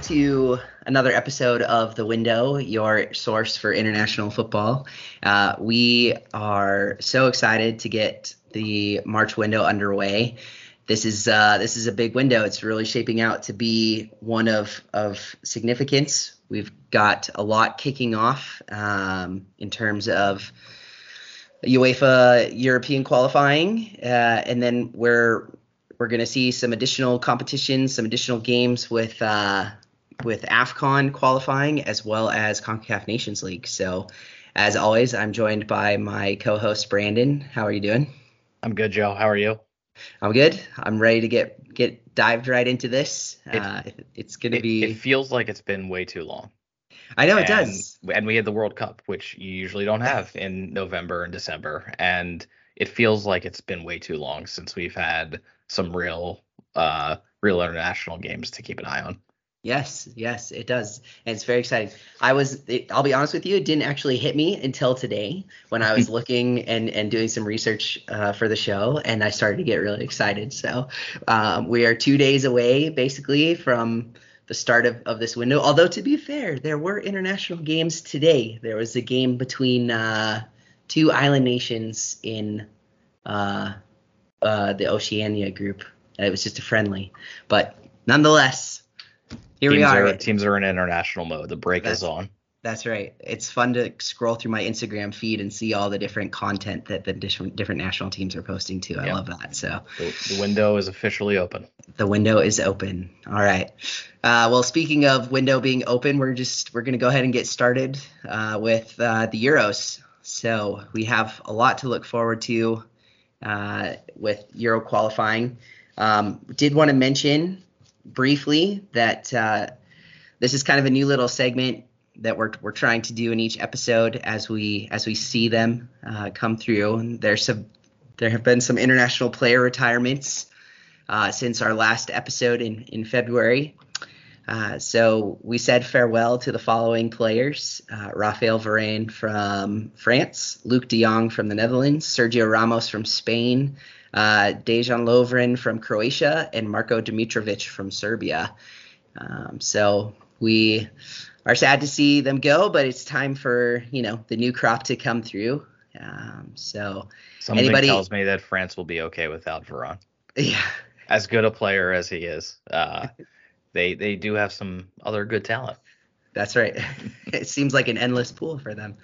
to another episode of The Window, your source for international football. We are so excited to get the March window underway. This is a big window. It's really shaping out to be one of significance. We've got a lot kicking off in terms of UEFA European qualifying, and then we're going to see some additional competitions, some additional games with AFCON qualifying as well as CONCACAF Nations League. So, as always, I'm joined by my co-host Brandon. How are you doing? I'm good, Joe. How are you? I'm good. I'm ready to get dived right into this. It's going to be. It feels like it's been way too long. I know it does. And we had the World Cup, which you usually don't have in November and December, and it feels like it's been way too long since we've had some real international games to keep an eye on. Yes, it does. And it's very exciting. I'll be honest with you, it didn't actually hit me until today when I was looking and doing some research for the show, and I started to get really excited. So we are 2 days away, basically, from the start of this window. Although, to be fair, there were international games today. There was a game between two island nations in the Oceania group. It was just a friendly. But nonetheless, here we are. Teams are in international mode. The break is on. That's right. It's fun to scroll through my Instagram feed and see all the different content that the different national teams are posting too. I love that. So the window is officially open. The window is open. All right. Well, speaking of window being open, we're going to go ahead and get started with the Euros. So we have a lot to look forward to with Euro qualifying. Did want to mention briefly that this is kind of a new little segment that we're trying to do in each episode as we see them come through. And there have been some international player retirements since our last episode in February. So we said farewell to the following players: Raphael Varane from France, Luuk de Jong from the Netherlands, Sergio Ramos from Spain, Dejan Lovren from Croatia, and Marko Dimitrovic from Serbia. So we are sad to see them go, but it's time for the new crop to come through. So something tells me that France will be okay without Varane. Yeah, as good a player as he is, they do have some other good talent. That's right. It seems like an endless pool for them.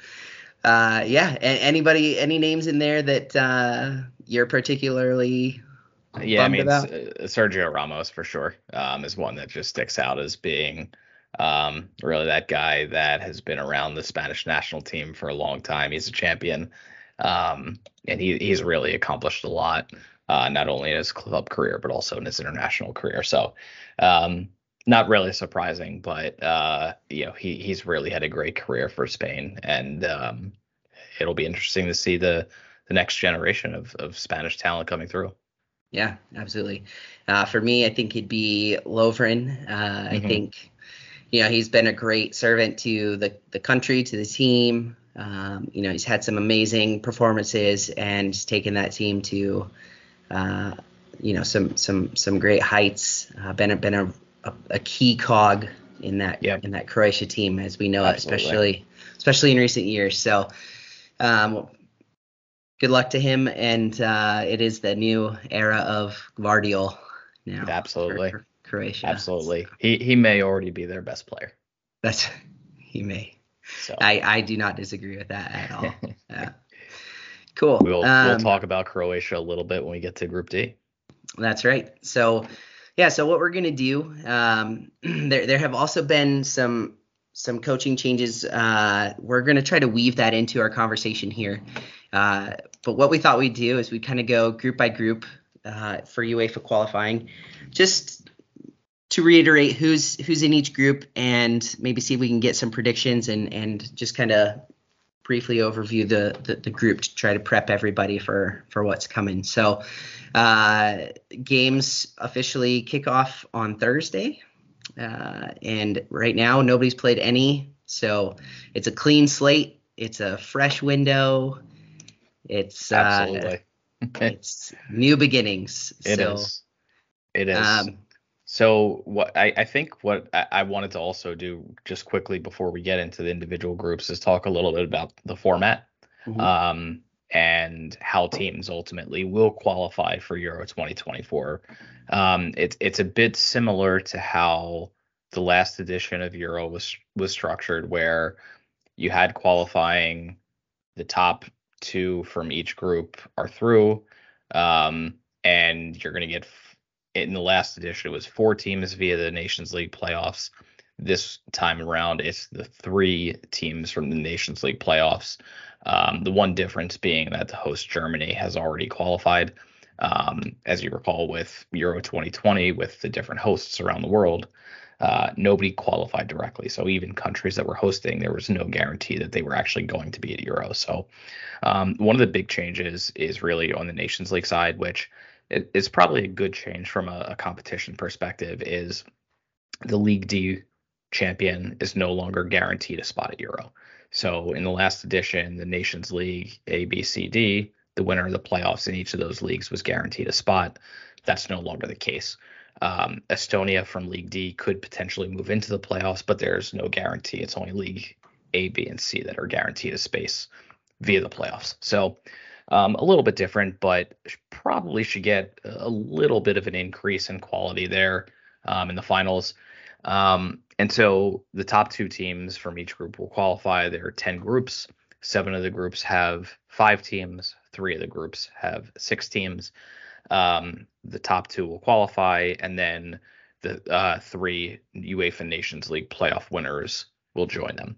Any names in there that you're particularly bummed about? Sergio Ramos for sure is one that just sticks out as being really that guy that has been around the Spanish national team for a long time. He's a champion, and he's really accomplished a lot, not only in his club career but also in his international career. So not really surprising, but he's really had a great career for Spain, and it'll be interesting to see the next generation of Spanish talent coming through. Yeah, absolutely. For me, I think it'd be Lovren. I think he's been a great servant to the country, to the team. He's had some amazing performances and taken that team to some great heights. Been a key cog in that Croatia team, as we know, especially in recent years. So good luck to him, and it is the new era of Gvardiol now. Absolutely. For Croatia. Absolutely. He may already be their best player. He may. So I do not disagree with that at all. Yeah. Cool. We'll talk about Croatia a little bit when we get to Group D. That's right. So what we're going to do, there have also been some coaching changes. We're going to try to weave that into our conversation here. But what we thought we'd do is we'd kind of go group by group for UEFA qualifying, just to reiterate who's in each group and maybe see if we can get some predictions and just kind of briefly overview the group to try to prep everybody for what's coming. So games officially kick off on Thursday. And right now nobody's played any. So it's a clean slate. It's a fresh window. It's absolutely it's new beginnings. It is. So I think what I wanted to also do just quickly before we get into the individual groups is talk a little bit about the format, Hmm. um, and how teams ultimately will qualify for Euro 2024. It's a bit similar to how the last edition of Euro was structured, where you had qualifying, the top two from each group are through, and you're going to get in the last edition, it was four teams via the Nations League playoffs. This time around, it's the three teams from the Nations League playoffs. The one difference being that the host Germany has already qualified. As you recall, with Euro 2020, with the different hosts around the world, nobody qualified directly. So even countries that were hosting, there was no guarantee that they were actually going to be at Euro. So one of the big changes is really on the Nations League side, which is probably a good change from a competition perspective, is the League D champion is no longer guaranteed a spot at Euro. So in the last edition, the Nations League A, B, C, D, the winner of the playoffs in each of those leagues was guaranteed a spot. That's no longer the case. Estonia from League D could potentially move into the playoffs, but there's no guarantee. It's only League A, B, and C that are guaranteed a space via the playoffs. So a little bit different, but probably should get a little bit of an increase in quality there in the finals. And so the top two teams from each group will qualify. There are 10 groups. 7 of the groups have 5 teams. 3 of the groups have 6 teams. The top 2 will qualify, and then the 3 UEFA Nations League playoff winners will join them.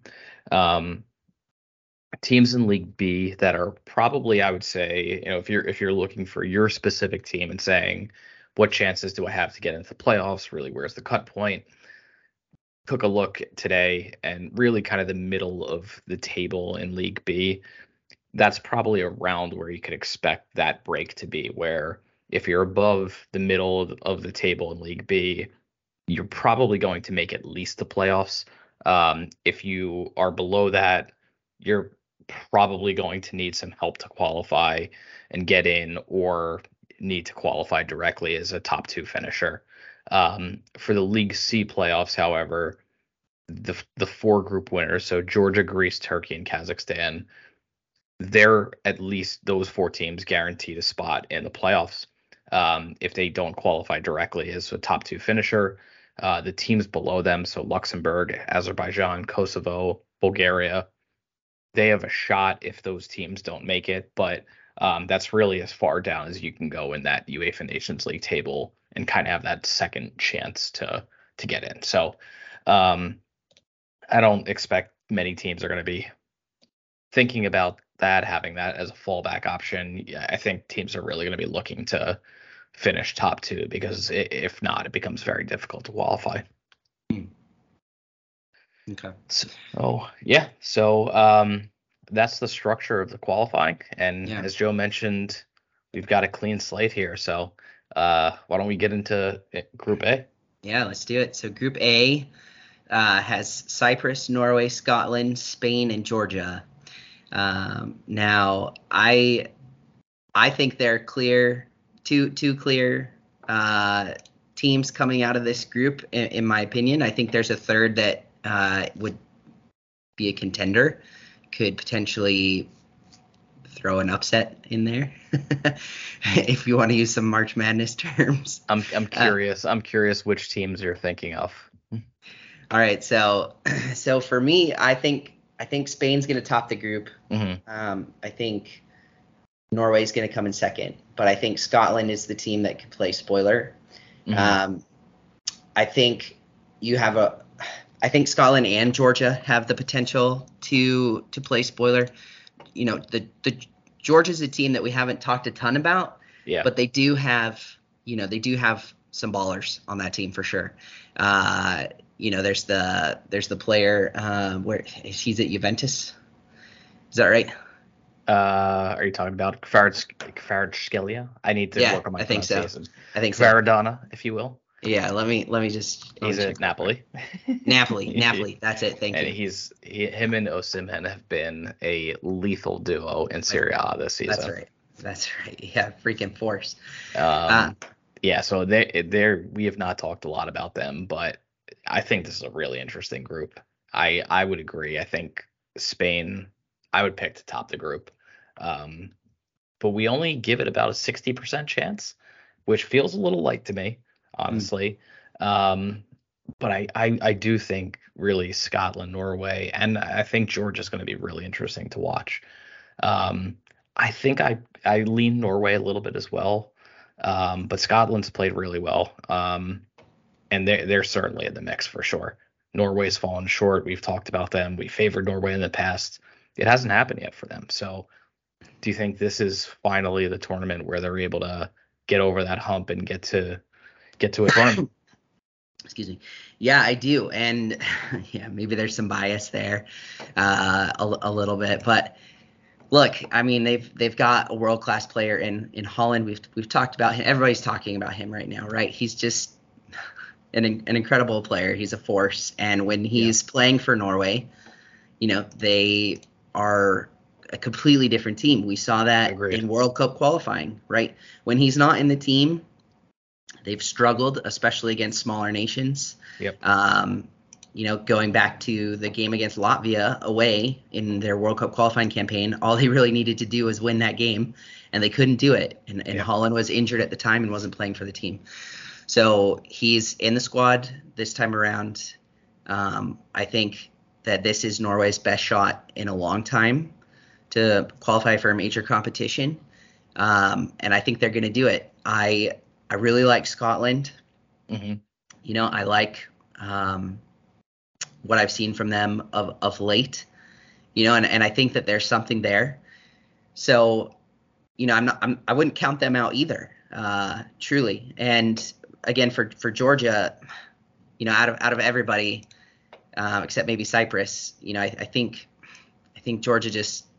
Teams in League B that are probably, I would say, if you're looking for your specific team and saying, what chances do I have to get into the playoffs? Really, where's the cut point? Took a look today, and really kind of the middle of the table in League B. That's probably around where you could expect that break to be, where if you're above the middle of the table in League B, you're probably going to make at least the playoffs. If you are below that, you're probably going to need some help to qualify and get in, or need to qualify directly as a top 2 finisher. For the League C playoffs, however, the 4 group winners, so Georgia, Greece, Turkey, and Kazakhstan, they're at least those 4 teams guaranteed a spot in the playoffs. If they don't qualify directly as a top 2 finisher, the teams below them, so Luxembourg, Azerbaijan, Kosovo, Bulgaria, they have a shot if those teams don't make it, but that's really as far down as you can go in that UEFA Nations League table and kind of have that second chance to get in. So I don't expect many teams are going to be thinking about that, having that as a fallback option. Yeah, I think teams are really going to be looking to finish top 2, because if not, it becomes very difficult to qualify. Okay. So that's the structure of the qualifying. And Yeah. as Joe mentioned, we've got a clean slate here. So why don't we get into Group A? Yeah, let's do it. So Group A has Cyprus, Norway, Scotland, Spain, and Georgia. Now, I think they're clear, two clear teams coming out of this group, in my opinion. I think there's a third that would be a contender, could potentially throw an upset in there, if you want to use some March Madness terms. I'm curious. I'm curious which teams you're thinking of. All right, so for me, I think Spain's going to top the group. Mm-hmm. I think Norway's going to come in second, but I think Scotland is the team that could play spoiler. Mm-hmm. I think Scotland and Georgia have the potential to play spoiler. The Georgia's a team that we haven't talked a ton about, Yeah. but they do have some ballers on that team for sure. There's the player where he's at Juventus. Is that right? Are you talking about Kvaratskhelia? I need to work on my pronunciation. I think so. Kvaradona, if you will. Yeah, let me just. He's at Napoli. Napoli. That's it. Thank you. And him and Osimhen have been a lethal duo in Serie A this season. That's right. Yeah, freaking force. Yeah, so we have not talked a lot about them, but I think this is a really interesting group. I would agree. I think Spain, I would pick to top the group. Um, but we only give it about a 60% chance, which feels a little light to me, Mm. honestly. Um, but I do think really Scotland, Norway, and I think Georgia's going to be really interesting to watch. Um, I think I lean Norway a little bit as well, but Scotland's played really well, and they're certainly in the mix for sure. Norway's fallen short. We've talked about them. We favored Norway in the past. It hasn't happened yet for them. So, do you think this is finally the tournament where they're able to get over that hump and get to a tournament? Excuse me. Yeah, I do. And yeah, maybe there's some bias there, a little bit. But look, I mean, they've got a world class player in Holland. We've talked about him. Everybody's talking about him right now, right? He's just an incredible player. He's a force. And when Yeah, he's playing for Norway, they are a completely different team. We saw that agreed. in World Cup qualifying, right? When he's not in the team, they've struggled, especially against smaller nations. Yep. Going back to the game against Latvia away in their World Cup qualifying campaign, all they really needed to do was win that game, and they couldn't do it. And Yep. Holland was injured at the time and wasn't playing for the team. So he's in the squad this time around. I think that this is Norway's best shot in a long time to qualify for a major competition. And I think they're going to do it. I really like Scotland. Hmm. I like what I've seen from them of late. And I think that there's something there. So, I wouldn't count them out either, truly. And again, for Georgia, out of everybody, except maybe Cyprus, I think Georgia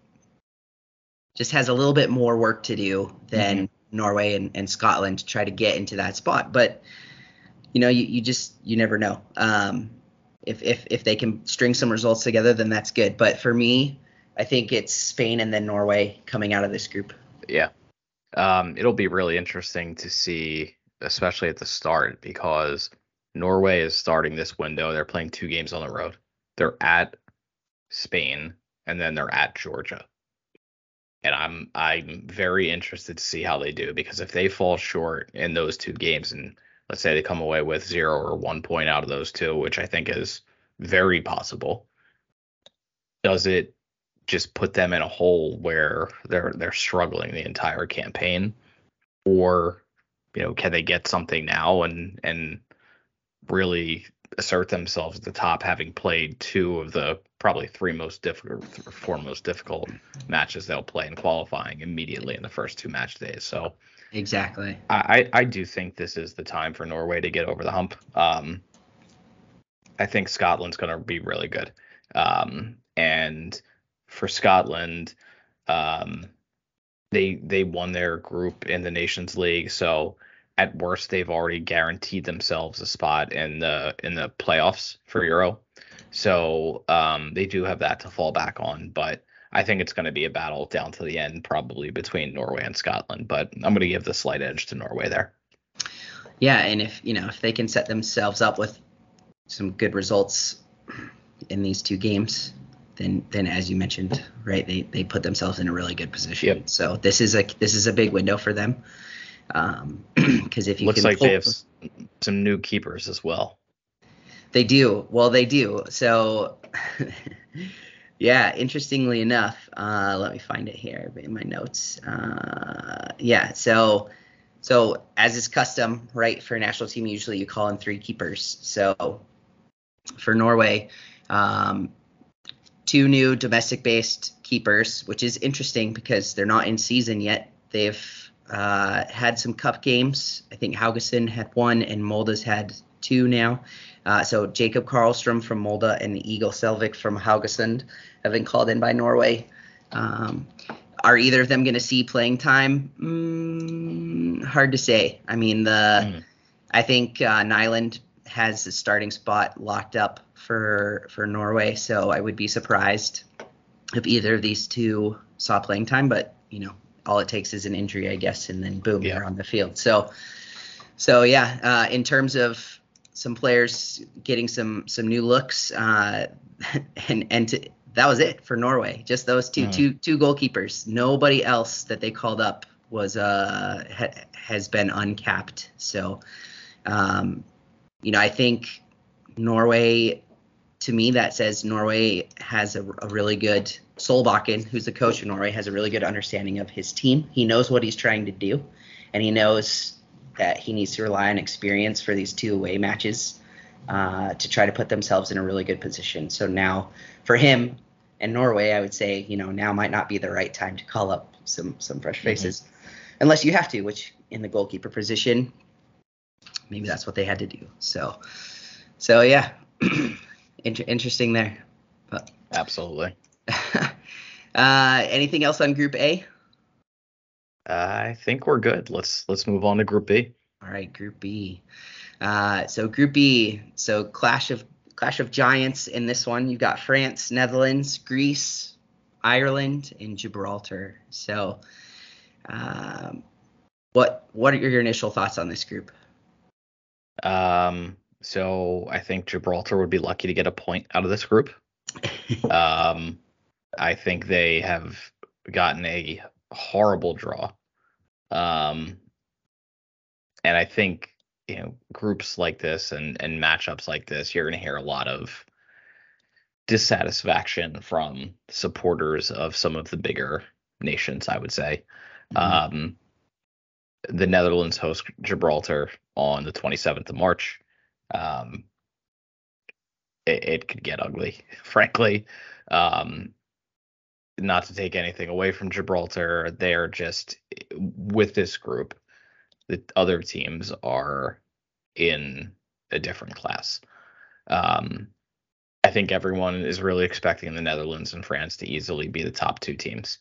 just has a little bit more work to do Hmm. than Norway and Scotland to try to get into that spot. But you never know. If they can string some results together, then that's good. But for me, I think it's Spain and then Norway coming out of this group. Yeah. It'll be really interesting to see, especially at the start, because Norway is starting this window. They're playing 2 games on the road. They're at Spain and then they're at Georgia. And I'm very interested to see how they do, because if they fall short in those 2 games and let's say they come away with 0 or 1 point out of those two, which I think is very possible, does it just put them in a hole where they're struggling the entire campaign? Or, can they get something now and really assert themselves at the top, having played two of the probably four most difficult matches they'll play in qualifying immediately in the first 2 match days. So Exactly. I do think this is the time for Norway to get over the hump. I think Scotland's going to be really good. And for Scotland, um, they won their group in the Nations League, so at worst they've already guaranteed themselves a spot in the playoffs for Euro. So they do have that to fall back on, but I think it's going to be a battle down to the end, probably between Norway and Scotland. But I'm going to give the slight edge to Norway there. Yeah, and if they can set themselves up with some good results in these 2 games, then as you mentioned, right, they put themselves in a really good position. Yep. So this is a big window for them. Because if you Looks can like they pull, have some new keepers as well. they do. Well, they do. So, yeah, interestingly enough, let me find it here in my notes. Yeah, so as is custom, right, for a national team, usually you call in 3 keepers. So for Norway, um, 2 new domestic-based keepers, which is interesting because they're not in season yet. They've had some cup games. I think Haugesund had 1 and Molde's had 2 now. So Jacob Karlstrom from Molde and Egil Selvik from Haugesund have been called in by Norway. Are either of them going to see playing time? Hard to say. I mean, Mm. I think Nyland has the starting spot locked up for Norway, so I would be surprised if either of these two saw playing time. But all it takes is an injury, I guess, and then boom, Yeah. they're on the field. So So yeah, in terms of some players getting some new looks, that was it for Norway. Just those two goalkeepers. Nobody else that they called up was has been uncapped. So I think Norway, to me, that says Norway has a really good Solbakken, who's the coach of Norway, has a really good understanding of his team. He knows what he's trying to do, and he knows that he needs to rely on experience for these 2 away matches to try to put themselves in a really good position. So now for him and Norway, I would say, now might not be the right time to call up some fresh faces, unless you have to, which in the goalkeeper position, maybe that's what they had to do. So yeah, interesting there. But absolutely. Anything else on Group A? I think we're good. Let's move on to Group B. All right, Group B. So Group B. So clash of giants in this one. You've got France, Netherlands, Greece, Ireland, and Gibraltar. So, what are your initial thoughts on this group? So I think Gibraltar would be lucky to get a point out of this group. I think they have gotten a horrible draw. And I think, groups like this and matchups like this, you're going to hear a lot of dissatisfaction from supporters of some of the bigger nations, I would say. The Netherlands host Gibraltar on the 27th of March. It could get ugly, frankly. Not to take anything away from Gibraltar, they're just, with this group, the other teams are in a different class. I think everyone is really expecting the Netherlands and France to easily be the top 2 teams.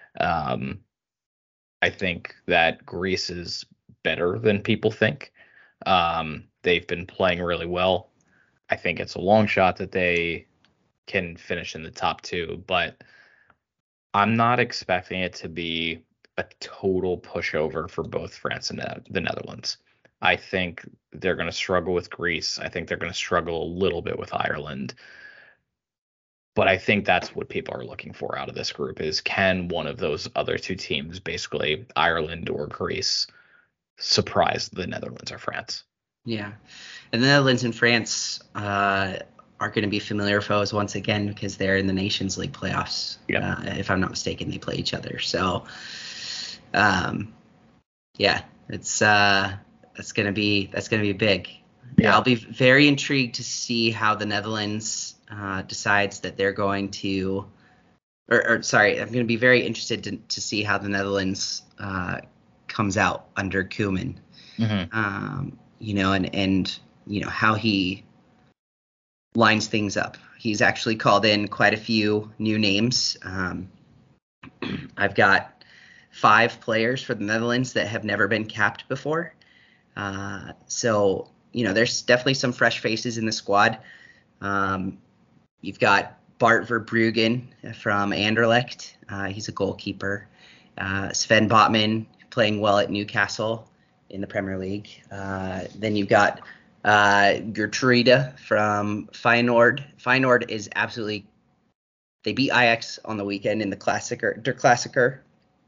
I think that Greece is better than people think. They've been playing really well. I think it's a long shot that they can finish in the top 2, but I'm not expecting it to be a total pushover for both France and the Netherlands. I think they're going to struggle with Greece. I think they're going to struggle a little bit with Ireland. But I think that's what people are looking for out of this group is, can one of those other 2 teams, basically Ireland or Greece, surprise the Netherlands or France? Yeah. And the Netherlands and France are going to be familiar foes once again because they're in the Nations League playoffs. Yep. If I'm not mistaken, they play each other. So, yeah, that's going to be big. Yeah. I'll be very intrigued to see how the Netherlands decides that they're going to, I'm going to be very interested to see how the Netherlands comes out under Koeman. And how he lines things up. He's actually called in quite a few new names. I've got 5 players for the Netherlands that have never been capped before. So, there's definitely some fresh faces in the squad. You've got Bart Verbruggen from Anderlecht. He's a goalkeeper. Sven Botman playing well at Newcastle in the Premier League. Then you've got Gertruida from Feyenoord. Feyenoord is absolutely, they beat Ajax on the weekend in the Der Klassiker.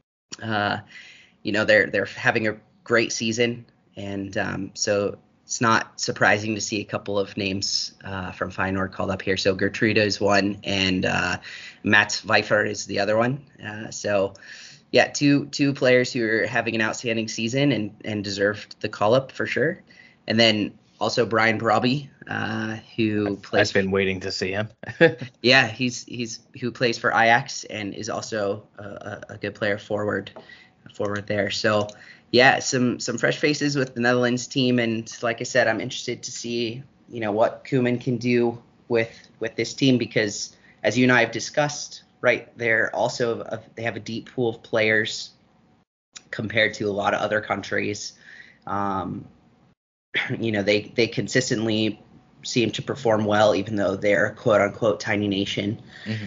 They're having a great season, and so it's not surprising to see a couple of names from Feyenoord called up here. So Gertruida is one, and Mats Pfeiffer is the other one. So yeah, two players who are having an outstanding season and deserved the call up for sure. And then also Brian Brobby, who plays. I've been waiting to see him. Yeah, he's who plays for Ajax and is also a good player forward there. So yeah, some fresh faces with the Netherlands team, and like I said, I'm interested to see what Koeman can do with this team, because as you and I have discussed, right, they're also they have a deep pool of players compared to a lot of other countries. They consistently seem to perform well, even though they're a quote unquote tiny nation.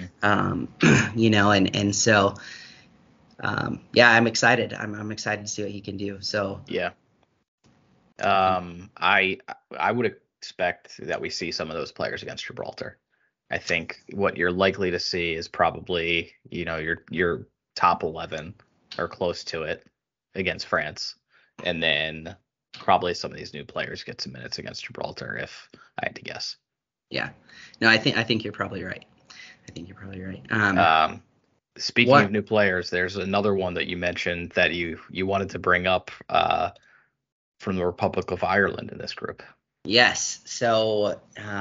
And so I'm excited. I'm excited to see what he can do. So yeah. I would expect that we see some of those players against Gibraltar. I think what you're likely to see is probably, your top 11 or close to it against France, and then probably some of these new players get some minutes against Gibraltar, if I had to guess. Yeah. No, I think you're probably right. I think you're probably right. Speaking of What? new players, there's another one that you mentioned that you wanted to bring up from the Republic of Ireland in this group. Yes. So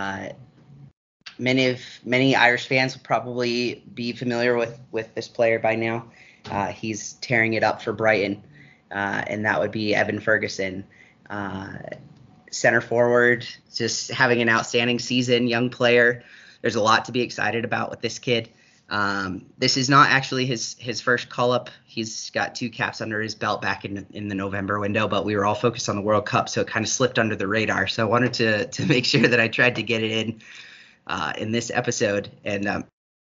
many Irish fans will probably be familiar with this player by now. He's tearing it up for Brighton, and that would be Evan Ferguson. Center forward, just having an outstanding season, young player. There's a lot to be excited about with this kid. This is not actually his first call up. He's got 2 caps under his belt back in the November window, but we were all focused on the World Cup, so it kind of slipped under the radar. So I wanted to make sure that I tried to get it in this episode. And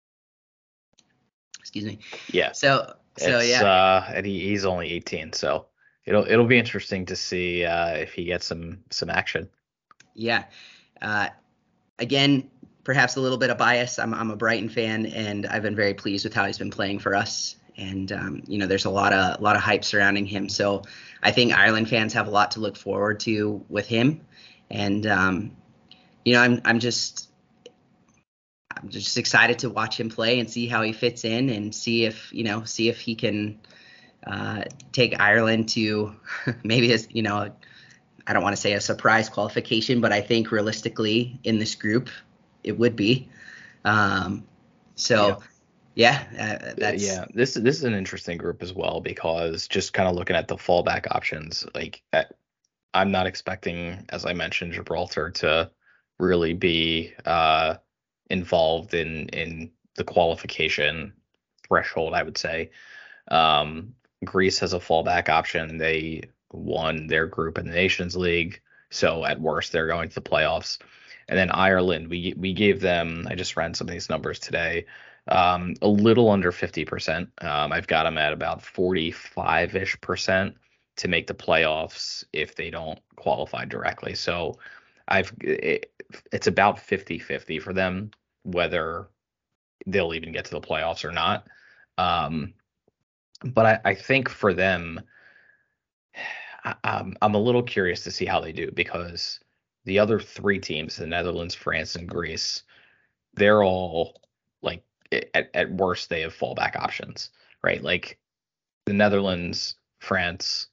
excuse me. Yeah. So yeah. And he's only 18, so it'll be interesting to see if he gets some action. Yeah. Again, perhaps a little bit of bias. I'm a Brighton fan, and I've been very pleased with how he's been playing for us. And there's a lot of hype surrounding him. So I think Ireland fans have a lot to look forward to with him. And I'm just excited to watch him play and see how he fits in, and see if he can take Ireland to maybe I don't want to say a surprise qualification, but I think realistically in this group it would be. This is an interesting group as well, because just kind of looking at the fallback options, like I'm not expecting, as I mentioned, Gibraltar to really be involved in the qualification threshold, I would say. Greece has a fallback option. They won their group in the Nations League, so at worst they're going to the playoffs. And then Ireland, we gave them, I just ran some of these numbers today, a little under 50%. I've got them at about 45-ish% to make the playoffs if they don't qualify directly. So it's about 50-50 for them whether they'll even get to the playoffs or not. But I think for them, I'm a little curious to see how they do, because the other 3 teams, the Netherlands, France, and Greece, they're all like at worst they have fallback options, right? Like the Netherlands, France,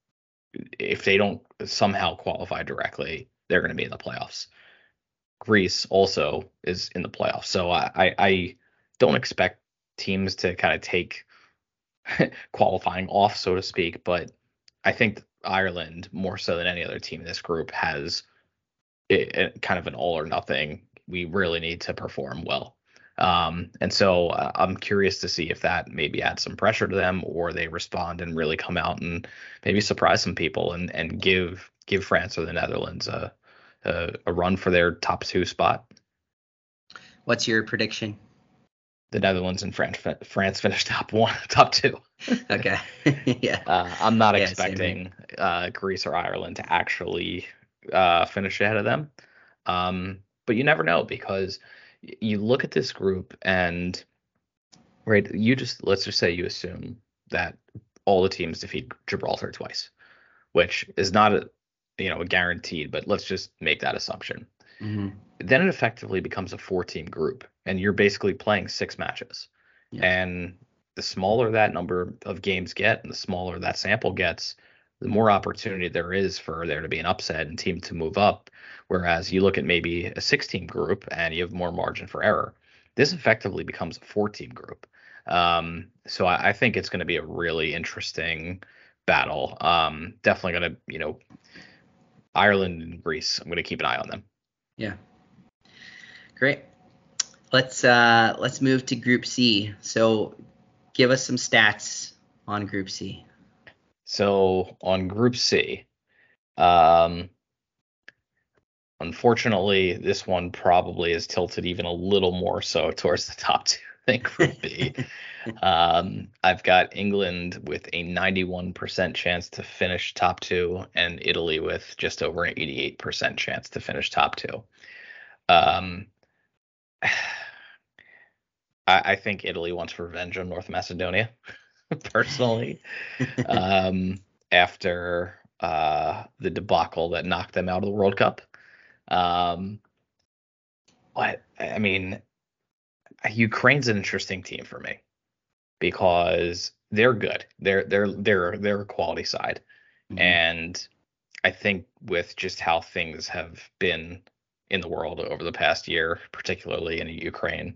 if they don't somehow qualify directly, they're going to be in the playoffs. Greece also is in the playoffs, so I don't expect teams to kind of take qualifying off, so to speak, but I think Ireland, more so than any other team in this group, has kind of an all or nothing. We really need to perform well. And so I'm curious to see if that maybe adds some pressure to them, or they respond and really come out and maybe surprise some people and give France or the Netherlands a run for their top 2 spot. What's your prediction? The Netherlands and France finished top 2. Okay. Yeah. I'm not expecting Greece or Ireland to actually finish ahead of them. But you never know, because you look at this group and, right, let's just say you assume that all the teams defeat Gibraltar twice, which is not a guaranteed, but let's just make that assumption. Mm-hmm. Then it effectively becomes a 4-team group, and you're basically playing 6 matches. Yeah. And the smaller that number of games get, and the smaller that sample gets, the more opportunity there is for there to be an upset and team to move up. Whereas you look at maybe a 6-team group and you have more margin for error. This effectively becomes a 4-team group. So I think it's going to be a really interesting battle. Definitely going to, Ireland and Greece, I'm going to keep an eye on them. Yeah. Great. Let's move to Group C. So give us some stats on Group C. So on Group C, unfortunately, this one probably is tilted even a little more so towards the top 2 in Group B. I've got England with a 91% chance to finish top two, and Italy with just over an 88% chance to finish top two. Um, I think Italy wants revenge on North Macedonia, personally, after the debacle that knocked them out of the World Cup. But I mean, Ukraine's an interesting team for me because they're good. They're a quality side, and I think with just how things have been in the world over the past year, particularly in Ukraine,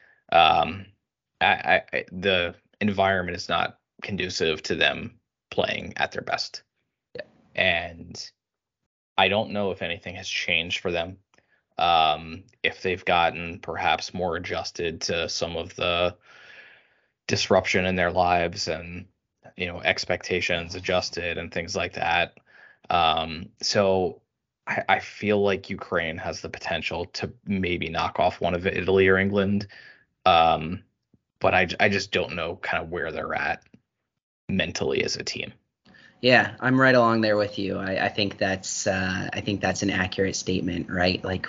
the environment is not conducive to them playing at their best. Yeah. And I don't know if anything has changed for them. If they've gotten perhaps more adjusted to some of the disruption in their lives and, expectations adjusted and things like that. So I feel like Ukraine has the potential to maybe knock off one of Italy or England. But I just don't know kind of where they're at mentally as a team. Yeah, I'm right along there with you. I think that's an accurate statement, right? Like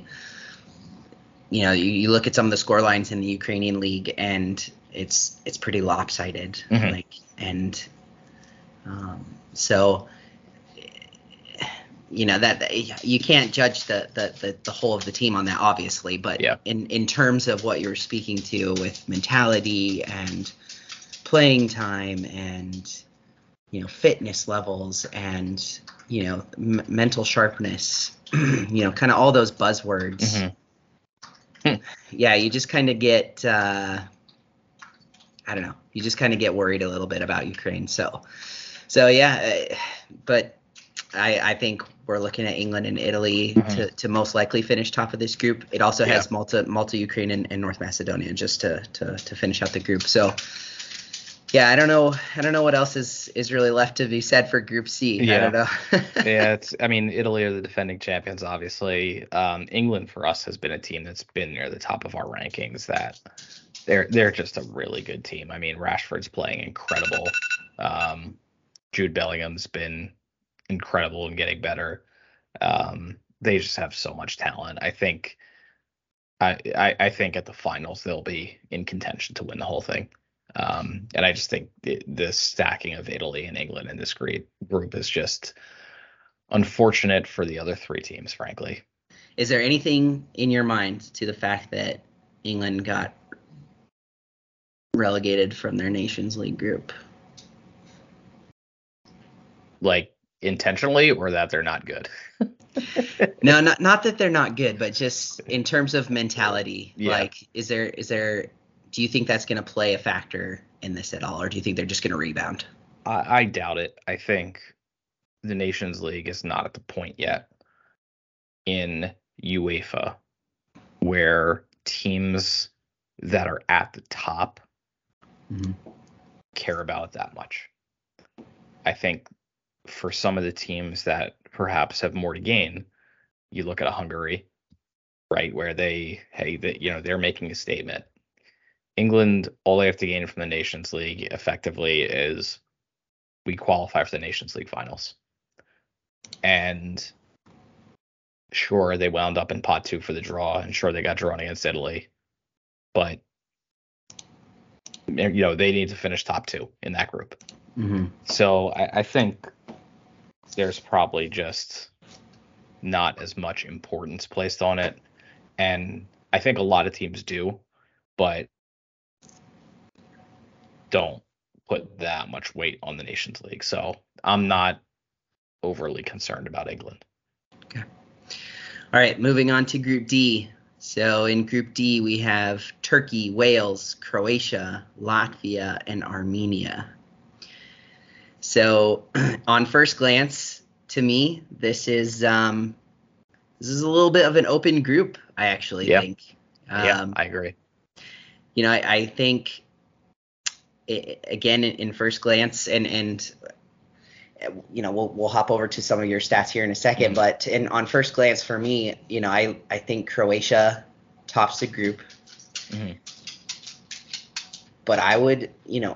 you look at some of the score lines in the Ukrainian league, and it's pretty lopsided. Mm-hmm. So that you can't judge the whole of the team on that, obviously, but yeah. in terms of what you're speaking to with mentality and playing time and fitness levels and mental sharpness, kind of all those buzzwords. Mm-hmm. Yeah, you just kind of get I don't know, you just kind of get worried a little bit about Ukraine. So yeah, but I think we're looking at England and Italy to most likely finish top of this group. It also has Malta, Ukraine, and North Macedonia just to finish out the group. So yeah, I don't know what else is really left to be said for Group C. Yeah. I don't know. Yeah, Italy are the defending champions, obviously. England for us has been a team that's been near the top of our rankings. That they're just a really good team. I mean, Rashford's playing incredible. Jude Bellingham's been incredible and getting better. They just have so much talent. I think at the finals they'll be in contention to win the whole thing. And I just think the stacking of Italy and England in this group is just unfortunate for the other three teams, frankly. Is there anything in your mind to the fact that England got relegated from their Nations League group? Like intentionally, or that they're not good? No, not that they're not good, but just in terms of mentality. Yeah. Like, is there do you think that's going to play a factor in this at all, or do you think they're just going to rebound? I doubt it. I think the Nations League is not at the point yet in UEFA where teams that are at the top care about it that much. I think for some of the teams that perhaps have more to gain, you look at a Hungary, right, where they're making a statement. England, all they have to gain from the Nations League effectively is we qualify for the Nations League finals. And sure, they wound up in pot 2 for the draw, and sure, they got drawn against Italy. But, they need to finish top 2 in that group. Mm-hmm. So I think there's probably just not as much importance placed on it. And I think a lot of teams do, but don't put that much weight on the Nations League. So I'm not overly concerned about England. Okay. All right, moving on to Group D. So in Group D, we have Turkey, Wales, Croatia, Latvia, and Armenia. So on first glance, to me, this is a little bit of an open group, I actually think. Yeah, I agree. I think, again, in first glance, and we'll hop over to some of your stats here in a second, but on first glance for me, I think Croatia tops the group. but I would,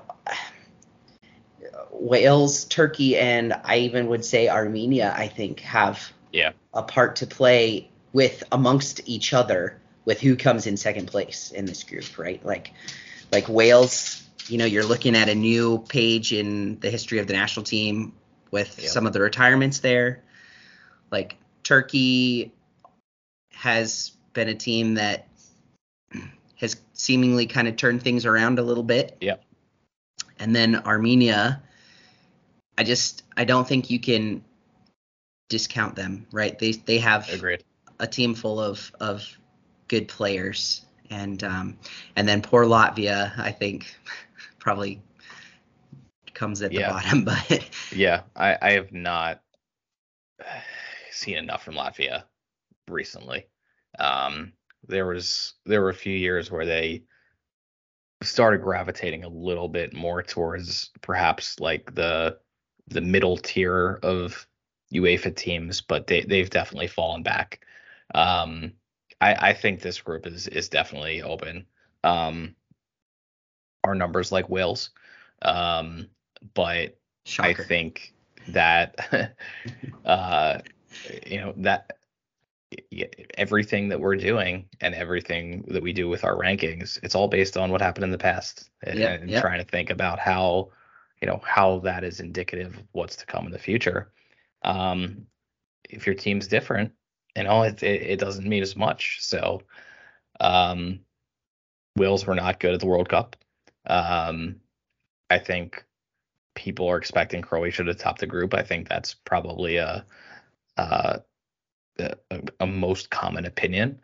Wales, Turkey, and I even would say Armenia, I think, have a part to play with amongst each other with who comes in second place in this group, right? Like Wales, you're looking at a new page in the history of the national team with some of the retirements there. Like Turkey has been a team that has seemingly kind of turned things around a little bit. Yeah. And then Armenia, I don't think you can discount them, right? They have Agreed. a team full of good players, and then poor Latvia, I think, probably comes at the bottom. But yeah, I have not seen enough from Latvia recently. There were a few years where they started gravitating a little bit more towards perhaps like the middle tier of UEFA teams, but they've definitely fallen back. I think this group is definitely open. Our numbers like Wales, but shocker. I think that that everything that we're doing and everything that we do with our rankings, it's all based on what happened in the past, and trying to think about how that is indicative of what's to come in the future. If your team's different, it doesn't mean as much. So Wales were not good at the World Cup. I think people are expecting Croatia to top the group. I think that's probably a most common opinion.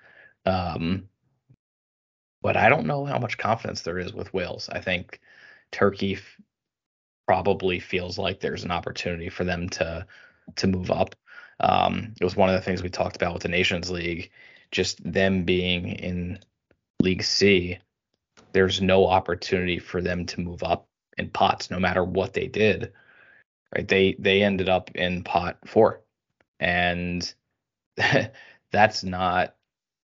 But I don't know how much confidence there is with Wales. I think Turkey probably feels like there's an opportunity for them to move up. It was one of the things we talked about with the Nations League, just them being in League C. There's no opportunity for them to move up in pots, no matter what they did. Right? They ended up in pot 4, and that's not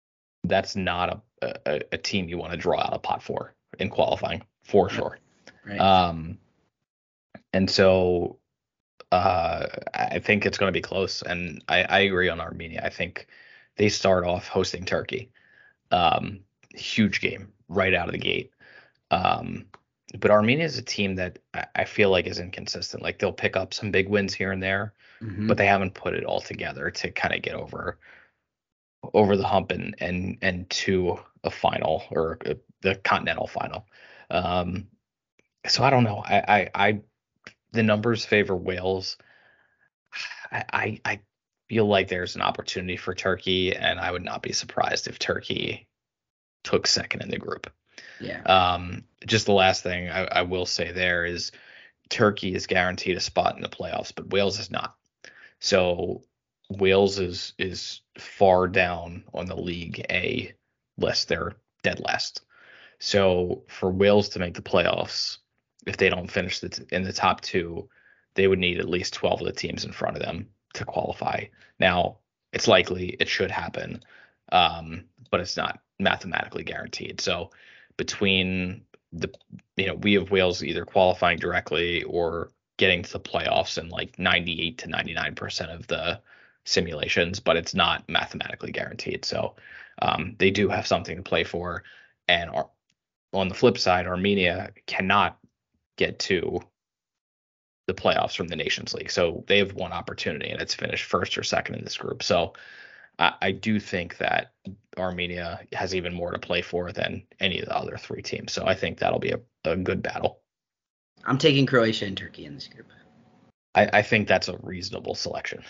a team you want to draw out of pot 4 in qualifying for sure. Right. And so I think it's going to be close, and I agree on Armenia. I think they start off hosting Turkey. Huge game right out of the gate. But Armenia is a team that I feel like is inconsistent. Like they'll pick up some big wins here and there, but they haven't put it all together to kind of get over the hump and to a final or the continental final. So I don't know. I the numbers favor Wales. I feel like there's an opportunity for Turkey, and I would not be surprised if Turkey took second in the group. Yeah. Just the last thing I will say there is Turkey is guaranteed a spot in the playoffs, but Wales is not. So Wales is far down on the League A list. They're dead last. So for Wales to make the playoffs, if they don't finish in the top 2, they would need at least 12 of the teams in front of them to qualify. Now, it's likely it should happen, but it's not mathematically guaranteed. So between we have Wales either qualifying directly or getting to the playoffs in like 98 to 99% of the simulations, but it's not mathematically guaranteed. So they do have something to play for. And on the flip side, Armenia cannot get to the playoffs from the Nations League. So they have one opportunity, and it's finished first or second in this group. So I do think that Armenia has even more to play for than any of the other 3 teams. So I think that'll be a good battle. I'm taking Croatia and Turkey in this group. I think that's a reasonable selection.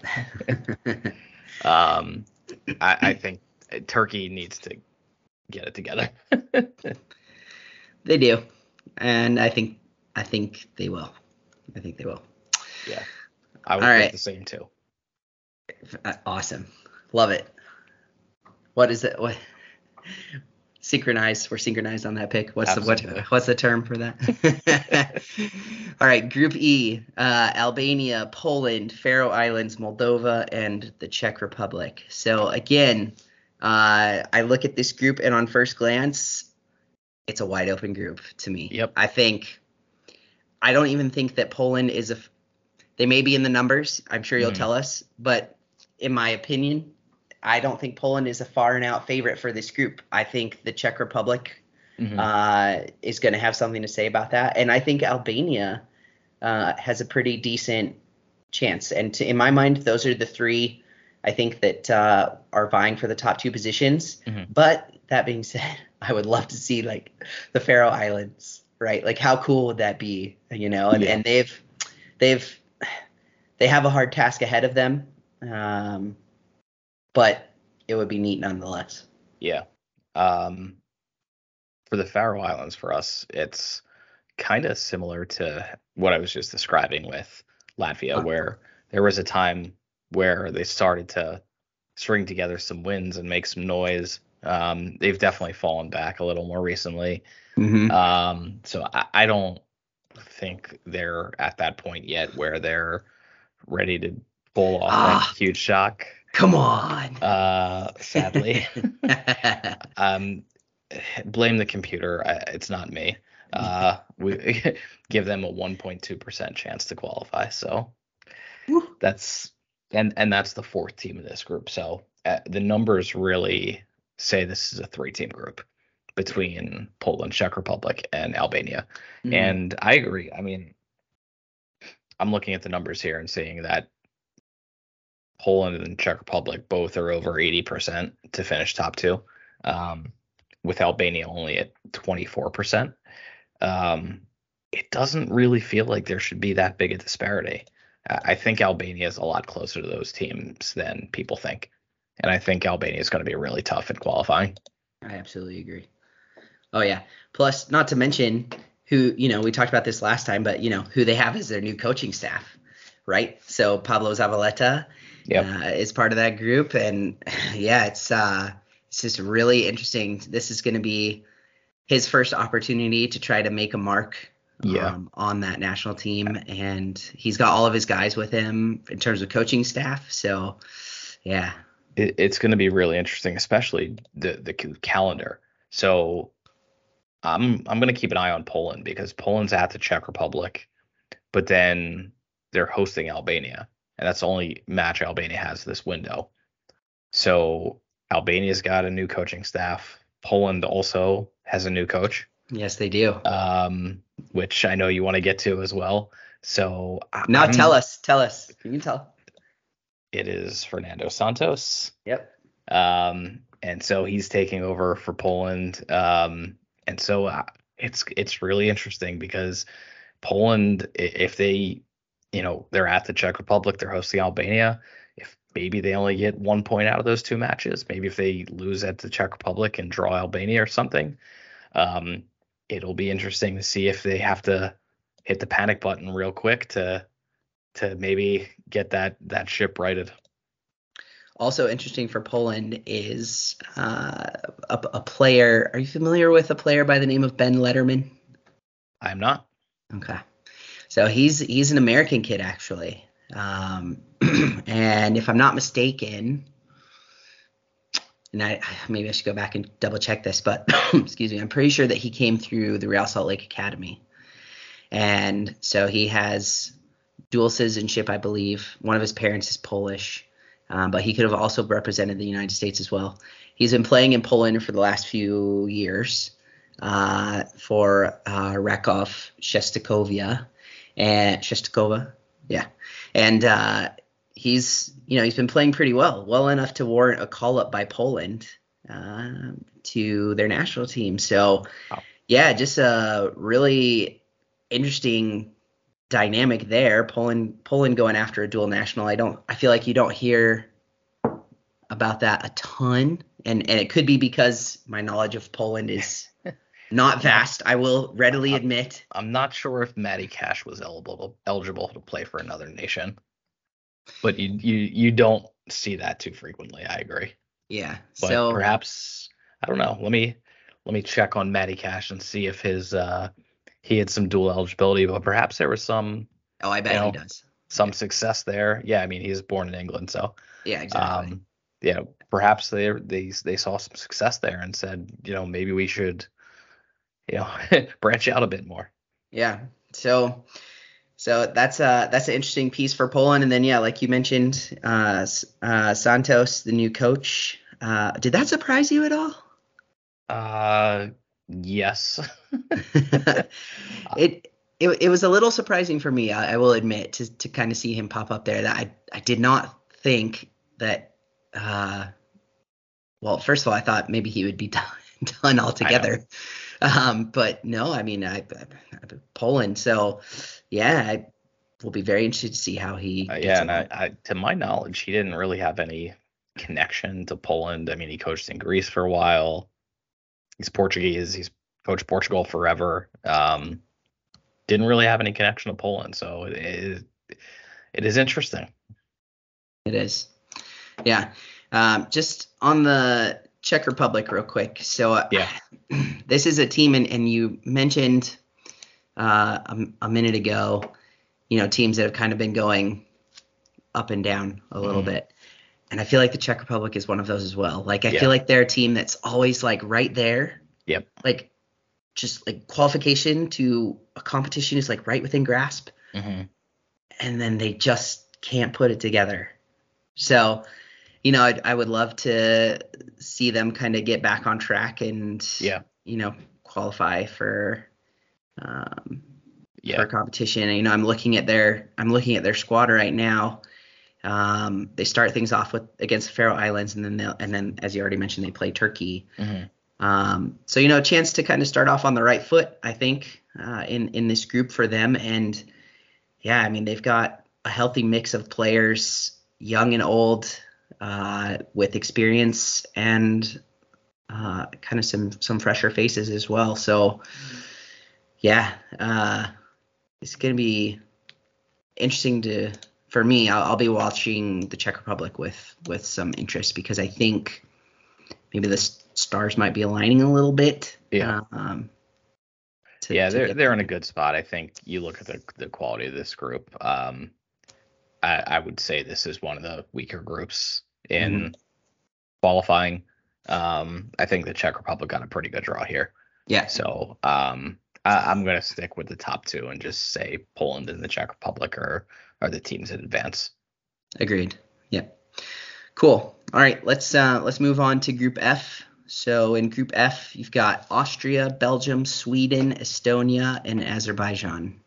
I think Turkey needs to get it together. They do, and I think they will. I think they will. Yeah, I would think the same too. Awesome, love it. What is it? What? Synchronized. We're synchronized on that pick. What's the term for that? All right, Group E: Albania, Poland, Faroe Islands, Moldova, and the Czech Republic. So again, I look at this group, and on first glance, it's a wide open group to me. Yep. I don't even think that Poland is they may be in the numbers. I'm sure you'll tell us, but in my opinion, I don't think Poland is a far and out favorite for this group. I think the Czech Republic is going to have something to say about that. And I think Albania has a pretty decent chance. And in my mind, those are the three I think that are vying for the top two positions. But that being said, I would love to see like the Faroe Islands, right? Like how cool would that be, you know? And they have a hard task ahead of them, but it would be neat nonetheless. Yeah. For the Faroe Islands, for us, it's kind of similar to what I was just describing with Latvia, where there was a time where they started to string together some wins and make some noise. They've definitely fallen back a little more recently. So I don't think they're at that point yet where they're ready to pull off that huge shock. Come on. Sadly. Blame the computer. It's not me. We give them a 1.2% chance to qualify. So that's that's the fourth team in this group. So the numbers really say this is a 3-team group between Poland, Czech Republic, and Albania. And I agree. I mean, I'm looking at the numbers here and seeing that Poland and Czech Republic both are over 80% to finish top two, with Albania only at 24%. It doesn't really feel like there should be that big a disparity. I think Albania is a lot closer to those teams than people think. And I think Albania is going to be really tough in qualifying. I absolutely agree. Oh, yeah. Plus, not to mention who, we talked about this last time, but, who they have as their new coaching staff, right? So Pablo Zavaleta is part of that group. And, yeah, it's just really interesting. This is going to be his first opportunity to try to make a mark on that national team. And he's got all of his guys with him in terms of coaching staff. So, yeah. It's going to be really interesting, especially the calendar. So I'm going to keep an eye on Poland because Poland's at the Czech Republic, but then they're hosting Albania, and that's the only match Albania has this window. So Albania's got a new coaching staff. Poland also has a new coach. Yes, they do. Which I know you want to get to as well. So tell us. Can you tell? It is Fernando Santos. Yep. And so he's taking over for Poland. And so it's really interesting because Poland, if they, they're at the Czech Republic, they're hosting Albania. If maybe they only get 1 point out of those two matches, maybe if they lose at the Czech Republic and draw Albania or something, it'll be interesting to see if they have to hit the panic button real quick to maybe get that ship righted. Also interesting for Poland is a player. Are you familiar with a player by the name of Ben Letterman? I'm not. Okay. So he's an American kid, actually. And if I'm not mistaken, and maybe I should go back and double check this, but excuse me, I'm pretty sure that he came through the Real Salt Lake Academy. And so he has dual citizenship, I believe. One of his parents is Polish, but he could have also represented the United States as well. He's been playing in Poland for the last few years for Rakov Czestochowa. Yeah. And he's been playing pretty well enough to warrant a call-up by Poland to their national team. So, yeah, just a really interesting dynamic there. Poland going after a dual national. I feel like you don't hear about that a ton, and it could be because my knowledge of Poland is not vast. I will readily admit. I'm not sure if Matty Cash was eligible to play for another nation, but you don't see that too frequently. I agree. Yeah. But so perhaps I don't know. Let me check on Matty Cash and see if his he had some dual eligibility, but perhaps there was some. Oh, I bet he does. Some success there. Yeah, I mean he's born in England, so. Yeah, exactly. Perhaps they saw some success there and said, maybe we should, branch out a bit more. Yeah. So that's an interesting piece for Poland. And then yeah, like you mentioned, Santos, the new coach. Did that surprise you at all? Yes. It was a little surprising for me, I will admit, to kind of see him pop up there. That I did not think that. Well, first of all, I thought maybe he would be done I know. altogether. But no, I mean, Poland. So yeah, I will be very interested to see how he gets Yeah, and along. to my knowledge, he didn't really have any connection to Poland. I mean, he coached in Greece for a while. He's Portuguese. He's coached Portugal forever. Didn't really have any connection to Poland, so it is interesting. It is. Yeah. Just on the Czech Republic, real quick. So Yeah. this is a team, and you mentioned a minute ago, teams that have kind of been going up and down a little Mhm. bit. And I feel like the Czech Republic is one of those as well. Like, I feel Yeah. like they're a team that's always like right there, Yep. like just like qualification to a competition is like right within grasp, Hmm. and then they just can't put it together. So, I would love to see them kind of get back on track and, Yeah. qualify um, for Yeah. competition. And, I'm looking at their squad right now. They start things off with against the Faroe Islands, and then as you already mentioned, they play Turkey. Hmm. So a chance to kind of start off on the right foot, I think, in this group for them. And yeah, I mean, they've got a healthy mix of players, young and old, with experience and kind of some fresher faces as well. So yeah, it's gonna be interesting for me. I'll be watching the Czech Republic with some interest, because I think maybe the stars might be aligning a little bit. Yeah. Yeah, To get they're in a there. good spot. I think you look at the quality of this group. I would say this is one of the weaker groups Mhm. in qualifying. I think the Czech Republic got a pretty good draw here. Yeah, So I'm going to stick with the top two and just say Poland and the Czech Republic are the teams that advance. agreed. Yeah. Cool. All right, let's move on to Group F. So in Group F, you've got Austria, Belgium, Sweden, Estonia, and Azerbaijan.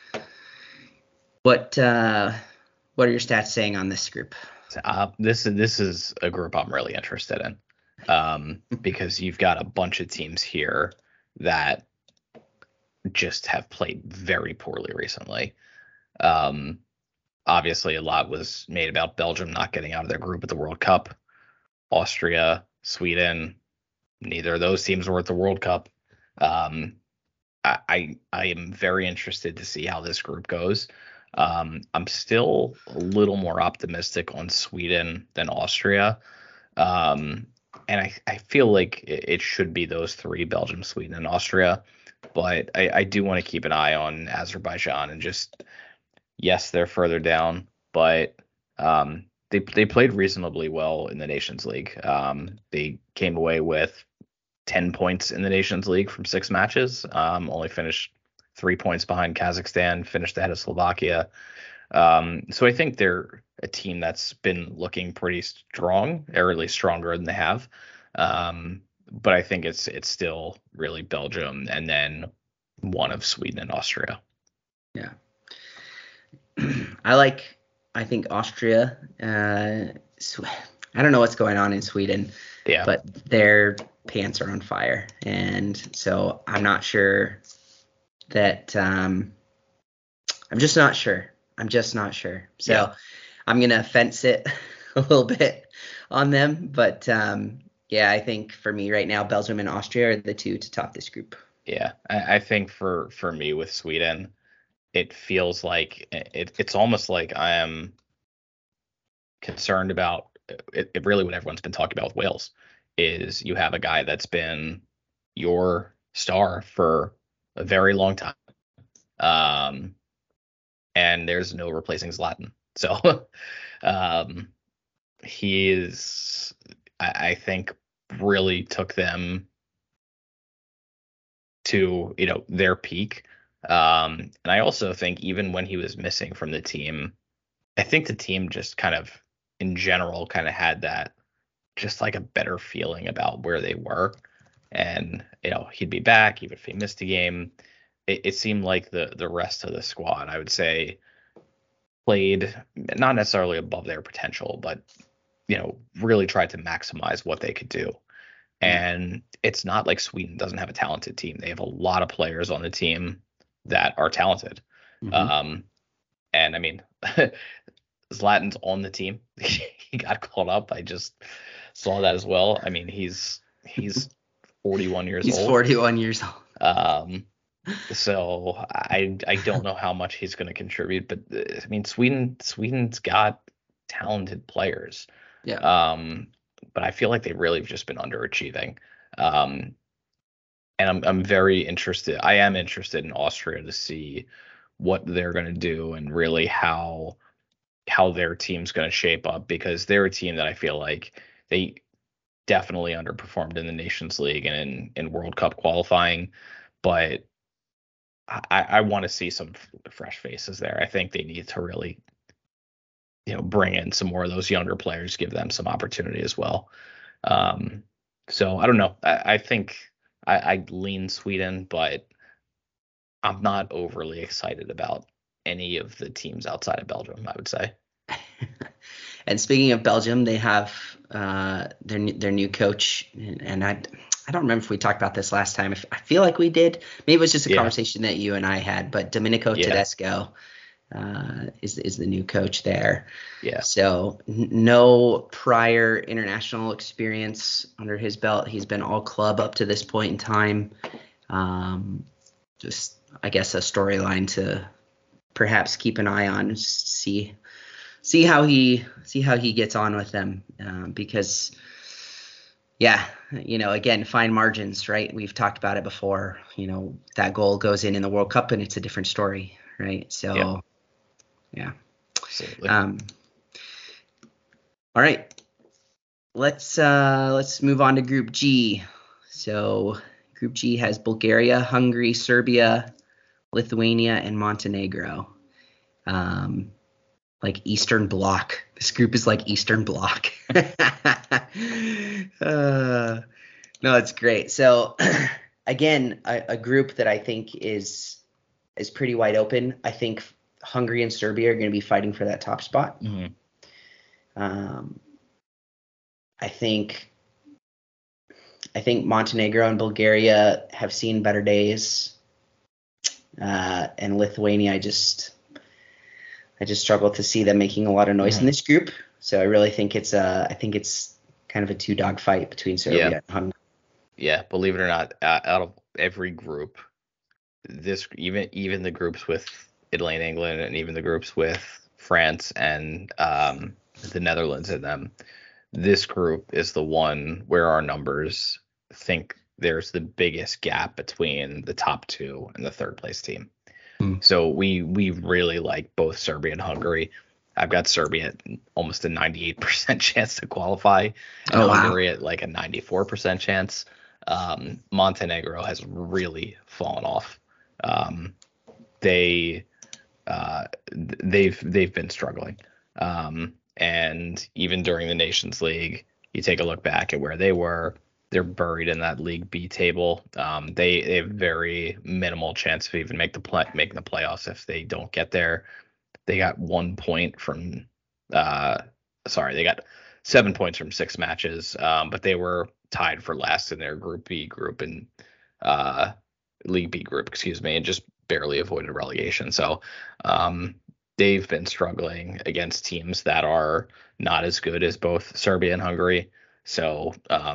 What are your stats saying on this group? This is a group I'm really interested in, because you've got a bunch of teams here that just have played very poorly recently. Um, Obviously, a lot was made about Belgium not getting out of their group at the World Cup. Austria, Sweden, neither of those teams were at the World Cup. Um, I am very interested to see how this group goes. I'm still a little more optimistic on Sweden than Austria. Um, and I feel like it should be those three: Belgium, Sweden, and Austria. But I do want to keep an eye on Azerbaijan and just, yes, they're further down, but they played reasonably well in the Nations League. They came away with 10 points in the Nations League from 6 matches. Only finished 3 points behind Kazakhstan, finished ahead of Slovakia. So I think they're a team that's been looking pretty strong, or at least stronger than they have. But I think it's still really Belgium and then one of Sweden and Austria. Yeah. I think Austria. I don't know what's going on in Sweden, Yeah. but their pants are on fire, and so I'm not sure that. I'm just not sure. I'm just not sure. Yeah. So I'm gonna fence it a little bit on them, but yeah, I think for me right now, Belgium and Austria are the two to top this group. Yeah. I think for me with Sweden, it feels like it's almost like I am concerned about it really what everyone's been talking about with Wales is you have a guy that's been your star for a very long time. Um, and there's no replacing Zlatan. So um, he is, I think, really took them to, their peak. And I also think even when he was missing from the team, I think the team just kind of in general kind of had that just like a better feeling about where they were. And, he'd be back even if he missed a game. It seemed like the rest of the squad, I would say, played not necessarily above their potential, but, really tried to maximize what they could do. And it's not like Sweden doesn't have a talented team. They have a lot of players on the team that are talented. Mm-hmm. And I mean, Zlatan's on the team. He got called up. I just saw that as well. I mean, he's 41 years He's old. 41 years old. So I don't know how much he's going to contribute, but I mean, Sweden's got talented players. Yeah. But I feel like they really have just been underachieving. And I'm very interested. I am interested in Austria to see what they're going to do and really how their team's going to shape up, because they're a team that I feel like they definitely underperformed in the Nations League and in World Cup qualifying. But I want to see some fresh faces there. I think they need to really, bring in some more of those younger players, give them some opportunity as well. So I don't know. I think I lean Sweden, but I'm not overly excited about any of the teams outside of Belgium, I would say. And speaking of Belgium, they have their new coach, and I don't remember if we talked about this last time. I feel like we did. Maybe it was just a conversation that you and I had. But Domenico Tedesco is the new coach there. Yeah. So no prior international experience under his belt. He's been all club up to this point in time. Just, I guess, a storyline to perhaps keep an eye on, see how he gets on with them, because again, fine margins, right? We've talked about it before. That goal goes in the World Cup and it's a different story, right? So yeah. Absolutely. All right, let's move on to Group G. So Group G has Bulgaria, Hungary, Serbia, Lithuania, and Montenegro. Like Eastern Bloc. This group is like Eastern Bloc. No, it's great. So again, a group that I think is pretty wide open. I think Hungary and Serbia are going to be fighting for that top spot. Mm-hmm. I think Montenegro and Bulgaria have seen better days. And Lithuania, I just struggle to see them making a lot of noise in this group. So I really think it's kind of a two-dog fight between Serbia and Hungary. Yeah, believe it or not, out of every group, this even the groups with Italy and England, and even the groups with France and the Netherlands in them, this group is the one where our numbers think there's the biggest gap between the top two and the third place team. So we really like both Serbia and Hungary. I've got Serbia at almost a 98% chance to qualify, and Hungary at like a 94% chance. Montenegro has really fallen off. They've been struggling. And even during the Nations League, you take a look back at where they were. They're buried in that League B table. They have very minimal chance of even making the playoffs if they don't get there. They got 1 point from they got 7 points from 6 matches, but they were tied for last in their Group B group and League B group, and just barely avoided relegation. So they've been struggling against teams that are not as good as both Serbia and Hungary. So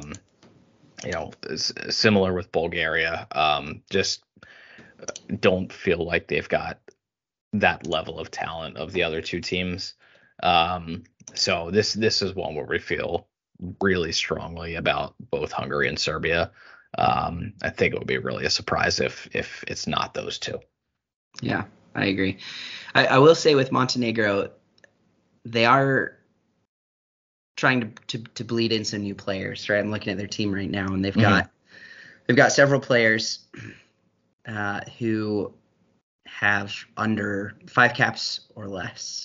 similar with Bulgaria, just don't feel like they've got that level of talent of the other two teams. So this is one where we feel really strongly about both Hungary and Serbia. I think it would be really a surprise if it's not those two. Yeah, I agree. I will say with Montenegro, they are trying to bleed in some new players, right? I'm looking at their team right now, and they've got several players who have under 5 caps or less.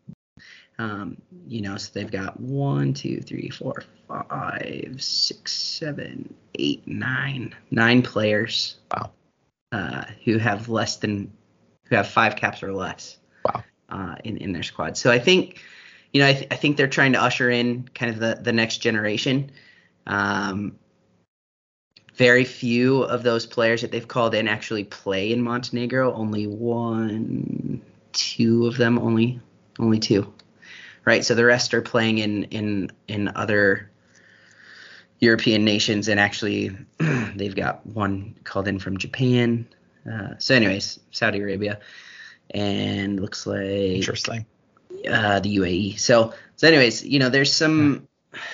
So they've got 1, 2, 3, 4, 5, 6, 7, 8, 9 players. Wow. Who have 5 caps or less. Wow. In their squad. So I think, I think they're trying to usher in kind of the next generation. Very few of those players that they've called in actually play in Montenegro. Only 1, 2 of them. Only 2. Right. So the rest are playing in other European nations, and actually they've got one called in from Japan. So anyways, Saudi Arabia, and looks like Interesting. The UAE. So anyways, there's some,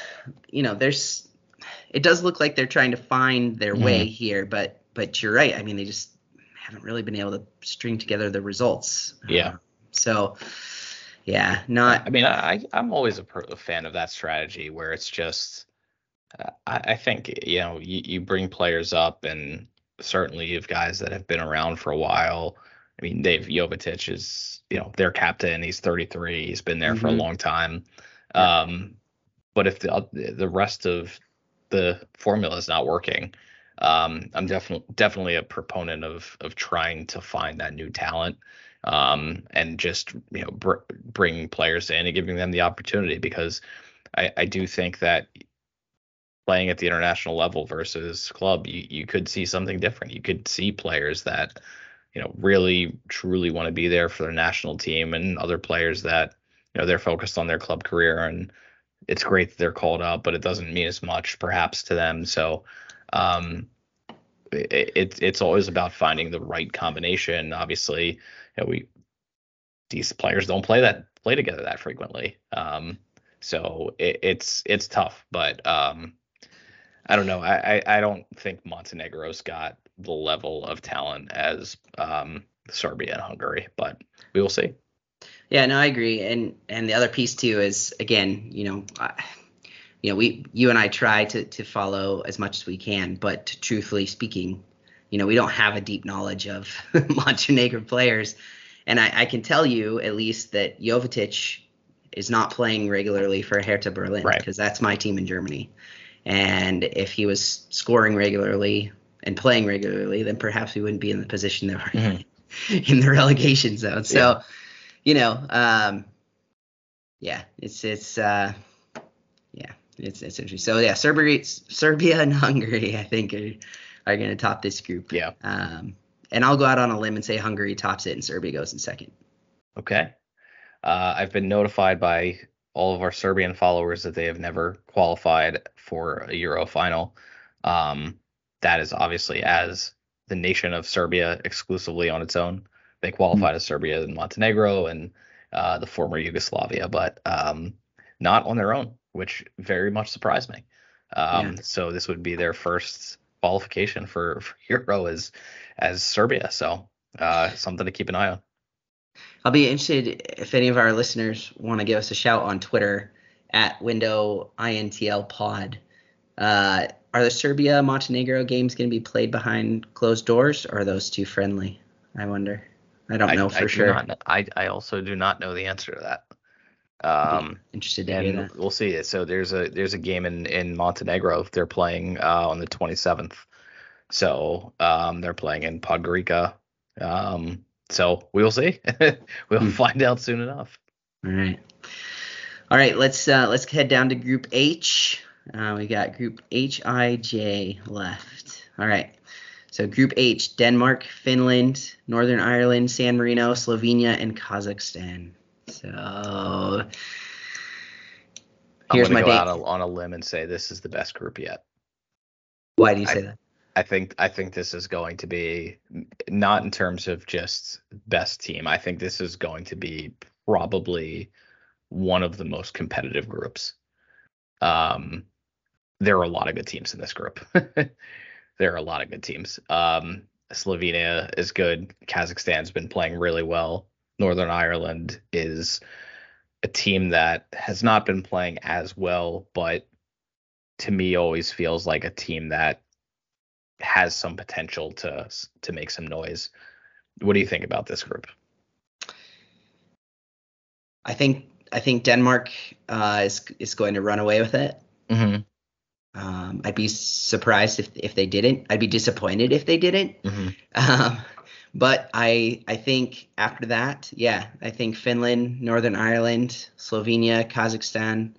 it does look like they're trying to find their way here, but you're right. I mean, they just haven't really been able to string together the results. Yeah. So yeah, not. I mean, I'm always a fan of that strategy where it's just, I think, you bring players up, and certainly you have guys that have been around for a while. I mean, Dave Jovetic is, their captain. He's 33. He's been there for a long time. But if the rest of the formula is not working, I'm definitely a proponent of trying to find that new talent, and just bring players in and giving them the opportunity, because I do think that playing at the international level versus club, you could see something different. You could see players that really truly want to be there for their national team, and other players that they're focused on their club career, and it's great that they're called up, but it doesn't mean as much perhaps to them. So it's always about finding the right combination. Obviously, these players don't play together that frequently. So it's tough, but I don't know. I don't think Montenegro's got the level of talent as Serbia and Hungary, but we will see. Yeah, no, I agree. And the other piece too is, again, you and I try to follow as much as we can, but truthfully speaking, we don't have a deep knowledge of Montenegro players. And I can tell you at least that Jovetic is not playing regularly for Hertha Berlin, because that's my team in Germany. And if he was scoring regularly and playing regularly, then perhaps we wouldn't be in the position that we're in the relegation zone. So, it's interesting. So yeah, Serbia and Hungary, I think, are going to top this group. Yeah. And I'll go out on a limb and say Hungary tops it and Serbia goes in second. Okay. I've been notified by all of our Serbian followers that they have never qualified for a Euro final. That is obviously as the nation of Serbia exclusively on its own. They qualified as Serbia and Montenegro and the former Yugoslavia, but not on their own, which very much surprised me. So this would be their first qualification for Euro as Serbia. So something to keep an eye on. I'll be interested if any of our listeners want to give us a shout on Twitter at Window INTL Pod. Are the Serbia Montenegro games going to be played behind closed doors, or are those too friendly? I wonder. I don't know for sure. I also do not know the answer to that. Interested to hear that. We'll see. So there's a game in Montenegro. They're playing on the 27th. So they're playing in Podgorica. So we'll see. We'll find out soon enough. All right. Let's head down to Group H. We got Group HIJ left. All right. So Group H: Denmark, Finland, Northern Ireland, San Marino, Slovenia, and Kazakhstan. So here's my go out on a limb and say this is the best group yet. Why do you say that? I think this is going to be, not in terms of just best team. I think this is going to be probably one of the most competitive groups. There are a lot of good teams in this group. There are a lot of good teams. Slovenia is good. Kazakhstan's been playing really well. Northern Ireland is a team that has not been playing as well, but to me always feels like a team that has some potential to make some noise. What do you think about this group? I think Denmark is going to run away with it. Mm-hmm. I'd be surprised if they didn't. I'd be disappointed if they didn't. Mm-hmm. But I think after that, yeah, I think Finland, Northern Ireland, Slovenia, Kazakhstan.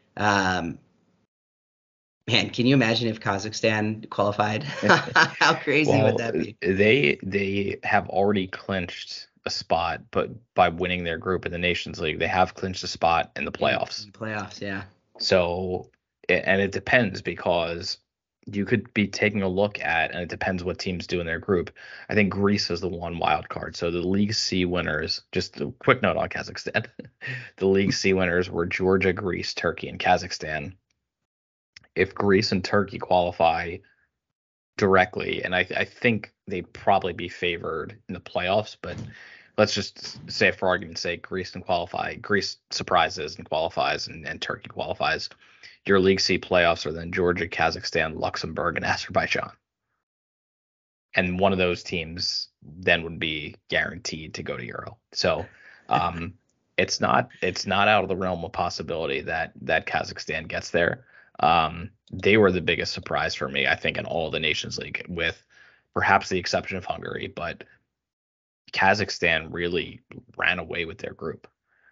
Man, can you imagine if Kazakhstan qualified? How crazy would that be? They have already clinched a spot, but by winning their group in the Nations League, they have clinched a spot in the playoffs. Playoffs, yeah. So, and it depends because you could be taking a look at, and it depends what teams do in their group. I think Greece is the one wild card. So the League C winners, just a quick note on Kazakhstan, the League C winners were Georgia, Greece, Turkey, and Kazakhstan. If Greece and Turkey qualify directly, and I think they'd probably be favored in the playoffs, but let's just say for argument's sake, Greece can qualify. Greece surprises and qualifies, and Turkey qualifies. Your League C playoffs are then Georgia, Kazakhstan, Luxembourg, and Azerbaijan. And one of those teams then would be guaranteed to go to Euro. So it's not out of the realm of possibility that Kazakhstan gets there. They were the biggest surprise for me, I think, in all the Nations League, with perhaps the exception of Hungary, but Kazakhstan really ran away with their group.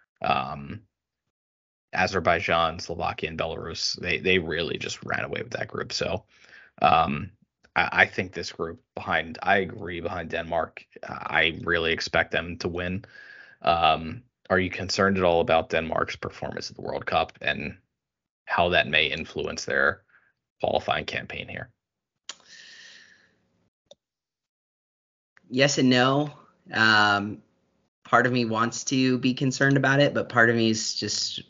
Azerbaijan, Slovakia, and Belarus, they really just ran away with that group. So I think this group I agree behind Denmark. I really expect them to win. Are you concerned at all about Denmark's performance at the World Cup and how that may influence their qualifying campaign here? Yes and no. Part of me wants to be concerned about it, but part of me is just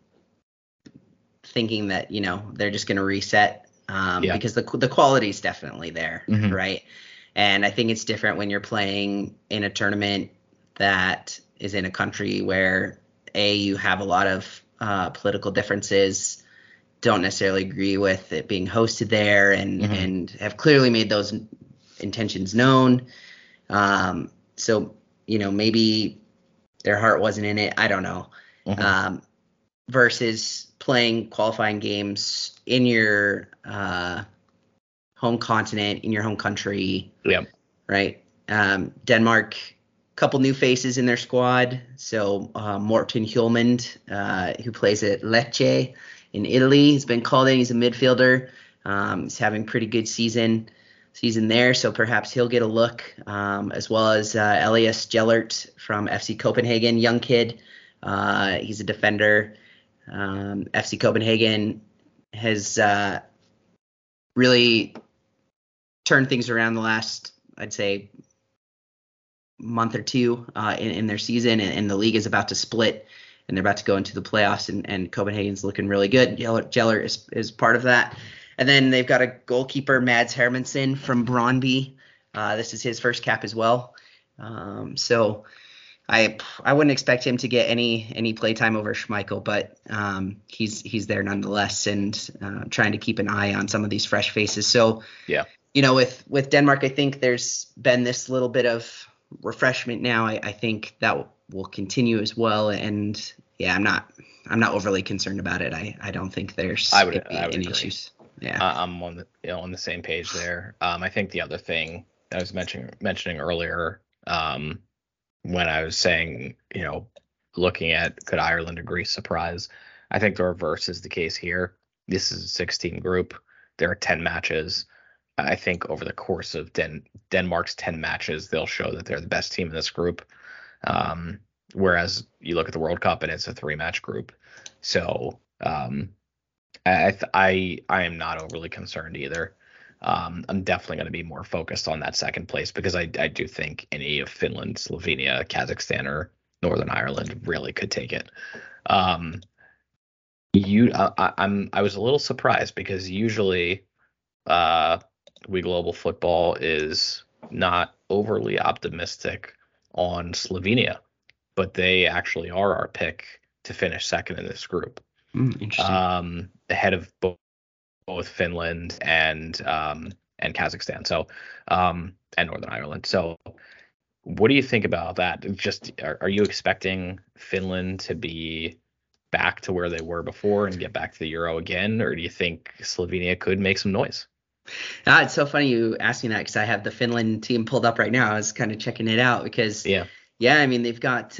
thinking that, they're just going to reset because the quality is definitely there, mm-hmm. right? And I think it's different when you're playing in a tournament that is in a country where you have a lot of political differences, don't necessarily agree with it being hosted there, and mm-hmm. and have clearly made those intentions known. So maybe their heart wasn't in it. I don't know. Mm-hmm. Versus playing qualifying games in your home continent, in your home country. Yeah. Right. Denmark, couple new faces in their squad. So Morten Hjulmand, who plays at Lecce in Italy, has been called in. He's a midfielder. He's having pretty good season there, so perhaps he'll get a look, as well as Elias Gellert from FC Copenhagen, young kid. He's a defender. FC Copenhagen has really turned things around the last, I'd say, month or two in their season, and the league is about to split, and they're about to go into the playoffs, and Copenhagen's looking really good. Gellert is part of that. And then they've got a goalkeeper, Mads Hermansen from Brøndby. This is his first cap as well. So I wouldn't expect him to get any playtime over Schmeichel, but he's there nonetheless, and trying to keep an eye on some of these fresh faces. So yeah, with Denmark, I think there's been this little bit of refreshment now. I think that will continue as well, and yeah, I'm not overly concerned about it. I don't think there's any issues. Yeah, I'm on the same page there. I think the other thing I was mentioning earlier, when I was saying, looking at could Ireland or Greece surprise, I think the reverse is the case here. This is a 16 group. There are 10 matches. I think over the course of Denmark's 10 matches, they'll show that they're the best team in this group. Whereas you look at the World Cup and it's a 3-match group. So I am not overly concerned either. I'm definitely going to be more focused on that second place because I do think any of Finland, Slovenia, Kazakhstan, or Northern Ireland really could take it. I was a little surprised because usually We Global Football is not overly optimistic on Slovenia, but they actually are our pick to finish second in this group. Interesting. Ahead of both Finland and and Kazakhstan. So, and Northern Ireland. So, what do you think about that? Just are you expecting Finland to be back to where they were before and get back to the Euro again, or do you think Slovenia could make some noise? It's so funny you asked me that because I have the Finland team pulled up right now. I was kind of checking it out because, Yeah. I mean, they've got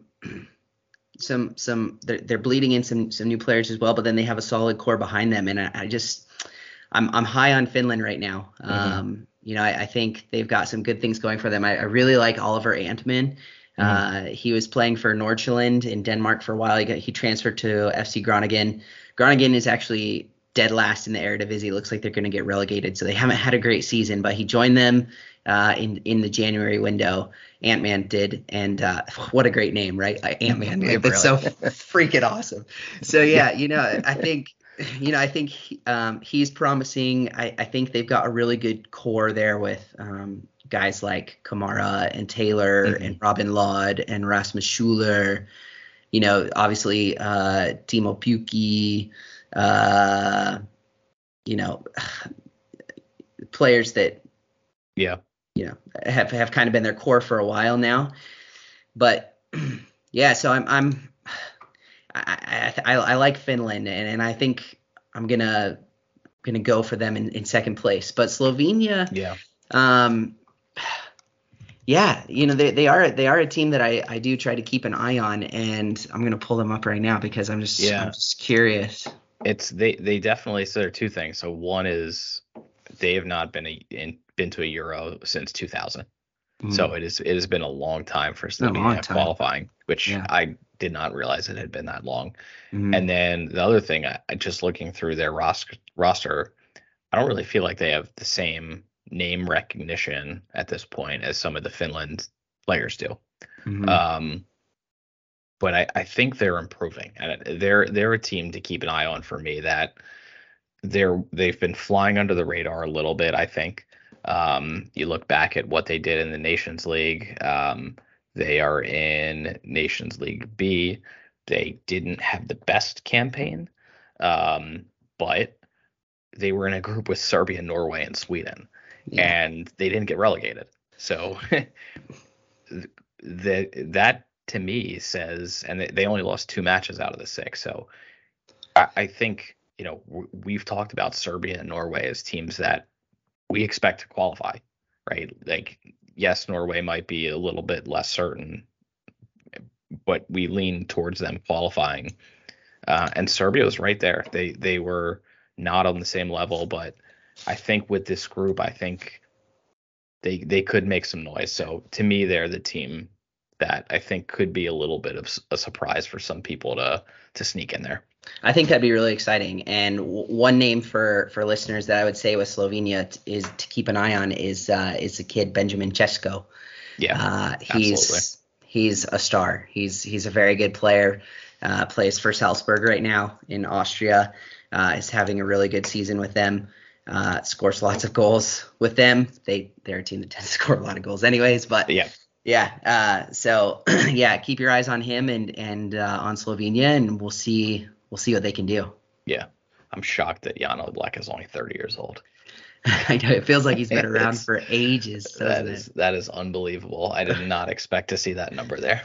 they're bleeding in some new players as well, but then they have a solid core behind them, and I'm high on Finland right now. I think they've got some good things going for them. I really like Oliver Antman. He was playing for Nordsjælland in Denmark for a while. He transferred to FC Groningen. Groningen is actually dead last in the Eredivisie. It looks like they're going to get relegated, so they haven't had a great season. But he joined them in the January window. Ant-Man did, and what a great name, right? Ant-Man. That's so freaking awesome. So yeah, I think. I think he's promising. I think they've got a really good core there with guys like Kamara and Taylor and Robin Lod and Rasmus Schuler. Obviously Timo Pukki. Players that have kind of been their core for a while now. But yeah, so I like Finland, and I think I'm gonna go for them in second place. But Slovenia, they are a team that I do try to keep an eye on, and I'm gonna pull them up right now because I'm just curious. They definitely, so there are two things. So one is they have not been to a Euro since 2000. So it has been a long time for Slovenia qualifying, which I did not realize it had been that long. And then the other thing, I just looking through their roster, I don't really feel like they have the same name recognition at this point as some of the Finland players do. But I think they're improving, and they're a team to keep an eye on for me. That they've been flying under the radar a little bit, I think. You look back at what they did in the Nations League. They are in Nations League B. They didn't have the best campaign, but they were in a group with Serbia, Norway, and Sweden, and they didn't get relegated. So that to me says, and they only lost 2 matches out of the 6. So I think, we've talked about Serbia and Norway as teams that we expect to qualify, right? Like, yes, Norway might be a little bit less certain, but we lean towards them qualifying. And Serbia was right there. They were not on the same level, but I think with this group, I think they could make some noise. So to me, they're the team that I think could be a little bit of a surprise for some people to sneak in there. I think that'd be really exciting. And one name for listeners that I would say with Slovenia is to keep an eye on is the kid Benjamin Cesko. Yeah, he's a star. He's a very good player. Plays for Salzburg right now in Austria. Is having a really good season with them. Scores lots of goals with them. They're a team that tends to score a lot of goals anyways. But so keep your eyes on him and on Slovenia, and we'll see what they can do. Yeah, I'm shocked that Jan Oblak is only 30 years old. I know, it feels like he's been around for ages. That is unbelievable. I did not expect to see that number there.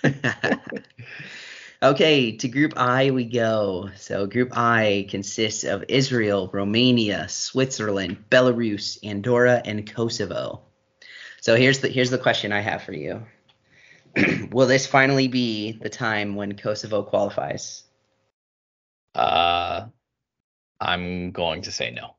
Okay, to Group I we go. So Group I consists of Israel, Romania, Switzerland, Belarus, Andorra, and Kosovo. So here's the question I have for you. Will this finally be the time when Kosovo qualifies? I'm going to say no.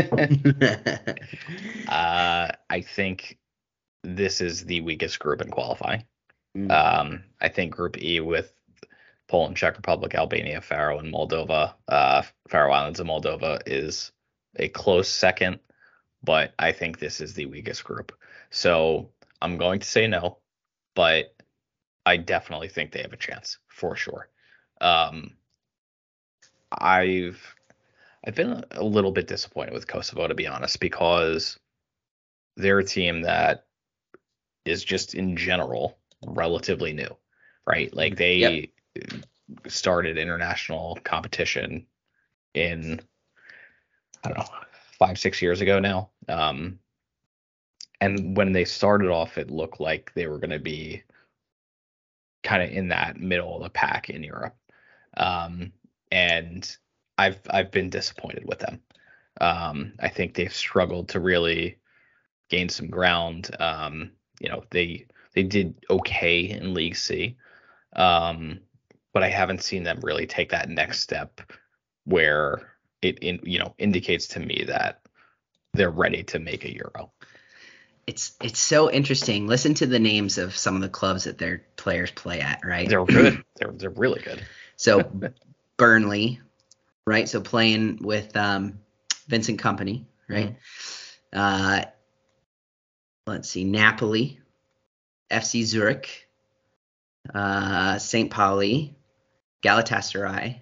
I think this is the weakest group in qualifying. I think Group E with Poland, Czech Republic, Albania, Faroe, and Moldova, Faroe Islands and Moldova is a close second, but I think this is the weakest group. So I'm going to say no, but I definitely think they have a chance for sure. I've been a little bit disappointed with Kosovo, to be honest, because they're a team that is just in general relatively new, right? Like they started international competition in, I don't know, 5-6 years ago now. And when they started off, it looked like they were going to be kind of in that middle of the pack in Europe. And I've been disappointed with them. I think they've struggled to really gain some ground. They did okay in League C, but I haven't seen them really take that next step where it indicates to me that they're ready to make a Euro. It's so interesting. Listen to the names of some of the clubs that their players play at, right? They're good. They're really good. So Burnley, right? So playing with Vincent Kompany, right? Mm-hmm. Let's see, Napoli, FC Zurich, St. Pauli, Galatasaray,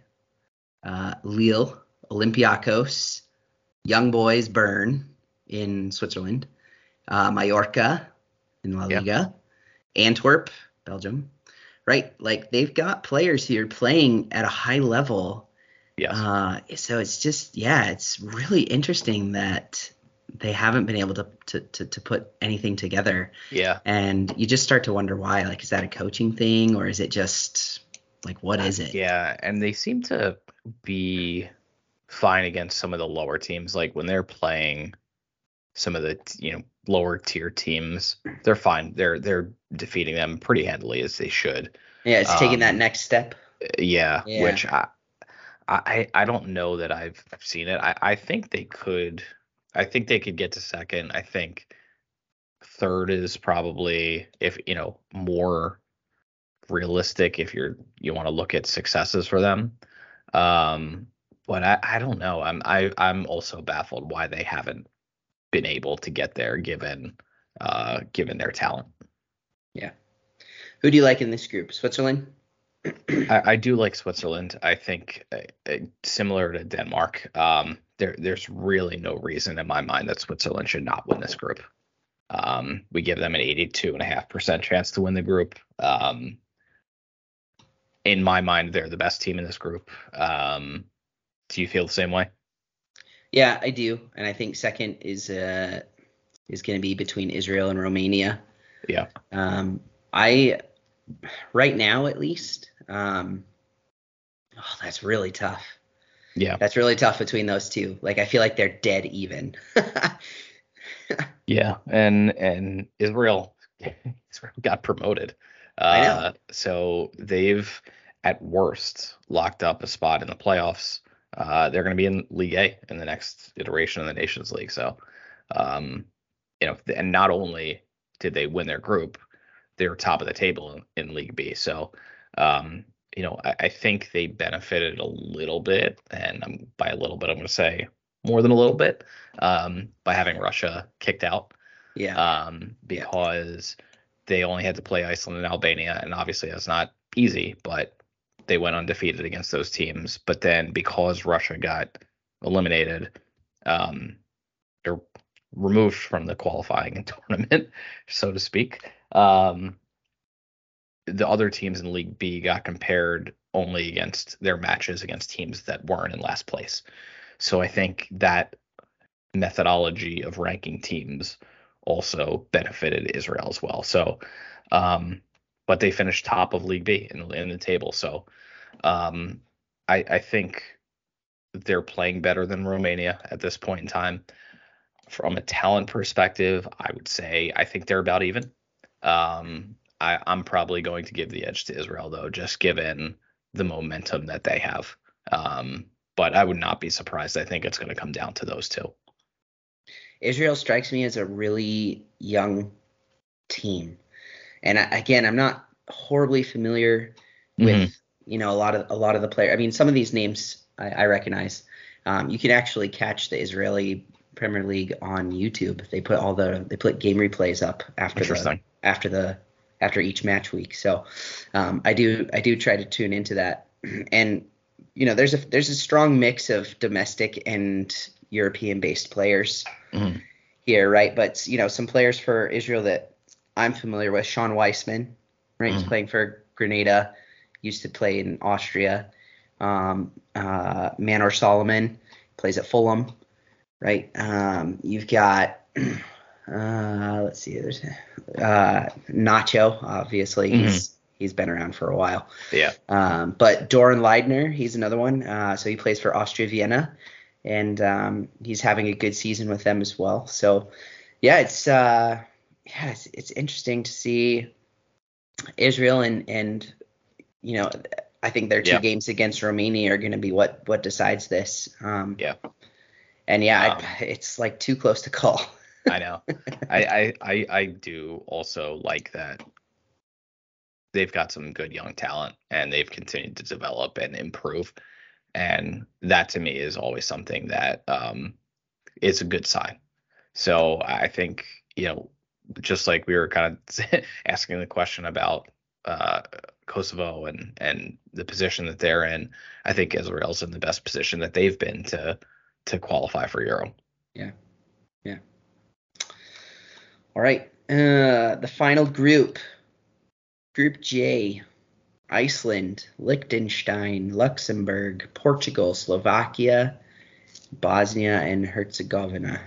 Lille, Olympiacos, Young Boys Bern in Switzerland, Mallorca in La Liga, Antwerp, Belgium, right? Like they've got players here playing at a high level. Yeah. So it's just, it's really interesting that they haven't been able to put anything together. Yeah. And you just start to wonder why. Like, is that a coaching thing or is it just like, what is it? Yeah. And they seem to be fine against some of the lower teams. Like when they're playing some of the lower tier teams, they're fine. They're defeating them pretty handily, as they should. Yeah, it's taking that next step. Yeah. Which I don't know that I've seen it. I think they could. I think they could get to second. I think third is probably, if more realistic, if you want to look at successes for them. But I don't know. I'm also baffled why they haven't been able to get there given their talent. Yeah. Who do you like in this group? Switzerland? I do like Switzerland. I think similar to Denmark, there's really no reason in my mind that Switzerland should not win this group. We give them an 82.5% chance to win the group. In my mind, they're the best team in this group. Do you feel the same way? Yeah, I do, and I think second is going to be between Israel and Romania. Yeah. I right now at least. That's really tough. Yeah, that's really tough between those two. Like I feel like they're dead even. Yeah, and Israel got promoted. I know. So they've at worst locked up a spot in the playoffs. They're going to be in League A in the next iteration of the Nations League. So, and not only did they win their group, they were top of the table in League B. So, I think they benefited a little bit, and by a little bit, I'm going to say more than a little bit, by having Russia kicked out. Yeah. Because they only had to play Iceland and Albania, and obviously that's not easy, but they went undefeated against those teams. But then because Russia got eliminated, they're removed from the qualifying tournament, so to speak. The other teams in League B got compared only against their matches against teams that weren't in last place. So I think that methodology of ranking teams also benefited Israel as well. So, but they finished top of League B in the table. So, I think they're playing better than Romania at this point in time. From a talent perspective, I would say I think they're about even. I'm probably going to give the edge to Israel, though, just given the momentum that they have. But I would not be surprised. I think it's going to come down to those two. Israel strikes me as a really young team. And again, I'm not horribly familiar with, a lot of the players. I mean, some of these names I recognize. You can actually catch the Israeli Premier League on YouTube. They put game replays up after each match week. So I do try to tune into that. And there's a strong mix of domestic and European-based players here, right? But some players for Israel that I'm familiar with: Sean Weissman, right? He's playing for Grenada, used to play in Austria. Manor Solomon plays at Fulham. right? You've got let's see, there's Nacho. Obviously, Hmm. he's been around for a while. Yeah. But Doran Leidner, he's another one. So he plays for Austria Vienna, and he's having a good season with them as well. So yeah, it's interesting to see Israel and I think their two Yeah. games against Romania are going to be what decides this. Yeah. And yeah, Um, it's like too close to call. I know. I do also like that they've got some good young talent and they've continued to develop and improve. And that to me is always something that is a good sign. So I think, just like we were kind of asking the question about uh, Kosovo and the position that they're in, I think Israel's in the best position that they've been to qualify for Euro. Yeah, yeah. All right. The final group, Group J: Iceland, Liechtenstein, Luxembourg, Portugal, Slovakia, Bosnia, and Herzegovina.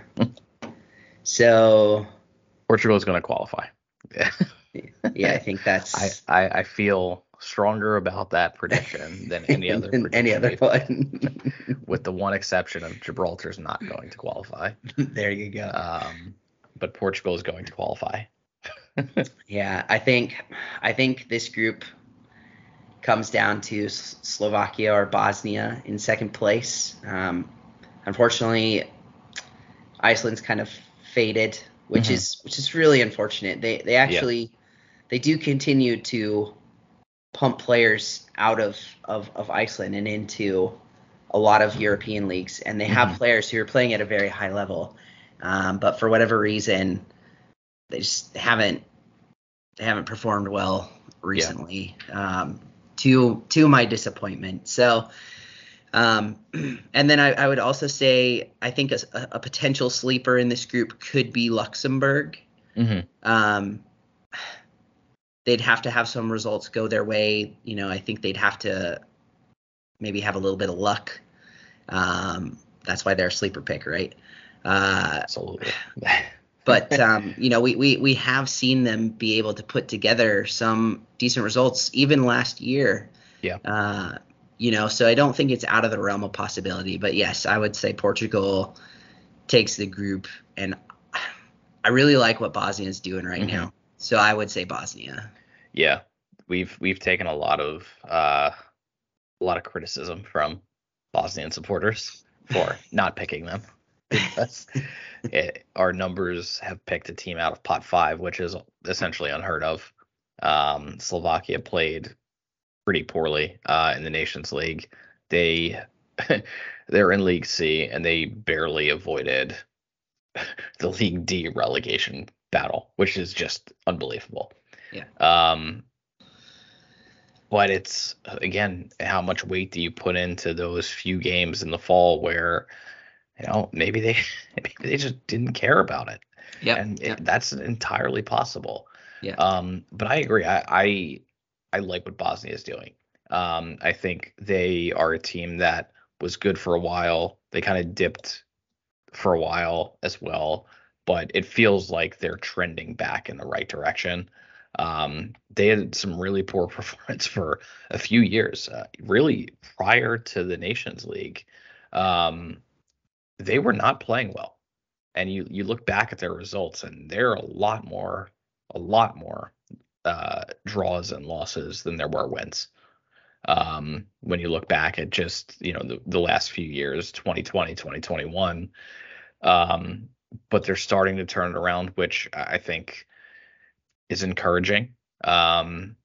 So Portugal is going to qualify. Yeah. yeah, I think I, that's I I feel stronger about that prediction than any other than any prediction other we've made, one. with the one exception of Gibraltar's not going to qualify. There you go. Um, but Portugal is going to qualify. Yeah, I think this group comes down to Slovakia or Bosnia in second place. Unfortunately, Iceland's kind of faded, which Hmm. is really unfortunate. They Yeah. actually they do continue to pump players out of Iceland and into a lot of European leagues, and they have Hmm. players who are playing at a very high level. But for whatever reason, they just haven't performed well Yeah. recently. To my disappointment. So, and then I would also say I think a potential sleeper in this group could be Luxembourg. Hmm. Um, they'd have to have some results go their way. I think they'd have to maybe have a little bit of luck. That's why they're a sleeper pick, right? Uh, Absolutely. but we have seen them be able to put together some decent results even last year. Yeah. So I don't think it's out of the realm of possibility. But yes, I would say Portugal takes the group, and I really like what Bosnia is doing right Hmm. now. So I would say Bosnia. Yeah. We've taken a lot of criticism from Bosnian supporters for not picking them because our numbers have picked a team out of pot five, which is essentially unheard of. Slovakia played pretty poorly in the Nations League. They they're in League C and they barely avoided the League D relegation battle, which is just unbelievable. Yeah. Um, but it's again, how much weight do you put into those few games in the fall where maybe they just didn't care about it, Yep. and Yep. that's entirely possible. Yeah. But I agree. I like what Bosnia is doing. I think they are a team that was good for a while. They kind of dipped for a while as well, but it feels like they're trending back in the right direction. They had some really poor performance for a few years, really prior to the Nations League. Um, they were not playing well. And you look back at their results, and there are a lot more draws and losses than there were wins. When you look back at just the last few years, 2020, 2021, um, but they're starting to turn it around, which I think is encouraging. Um,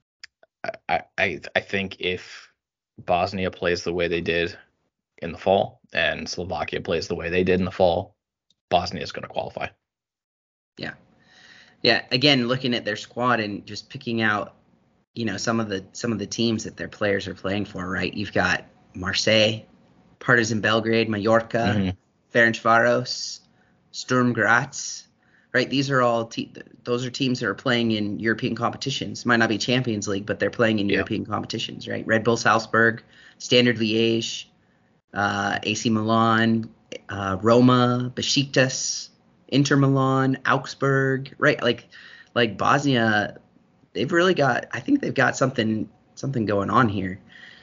I think if Bosnia plays the way they did in the fall and Slovakia plays the way they did in the fall, Bosnia is going to qualify. Yeah. Yeah. Again, looking at their squad and just picking out, some of the teams that their players are playing for, right? You've got Marseille, Partizan Belgrade, Mallorca, Hmm. Ferencvaros, Sturm Graz, right? These are all those are teams that are playing in European competitions. Might not be Champions League, but they're playing in Yeah. European competitions, right? Red Bull Salzburg, Standard Liège, AC Milan, Roma, Besiktas, Inter Milan, Augsburg, right? Like Bosnia, they've really got. I think they've got something going on here.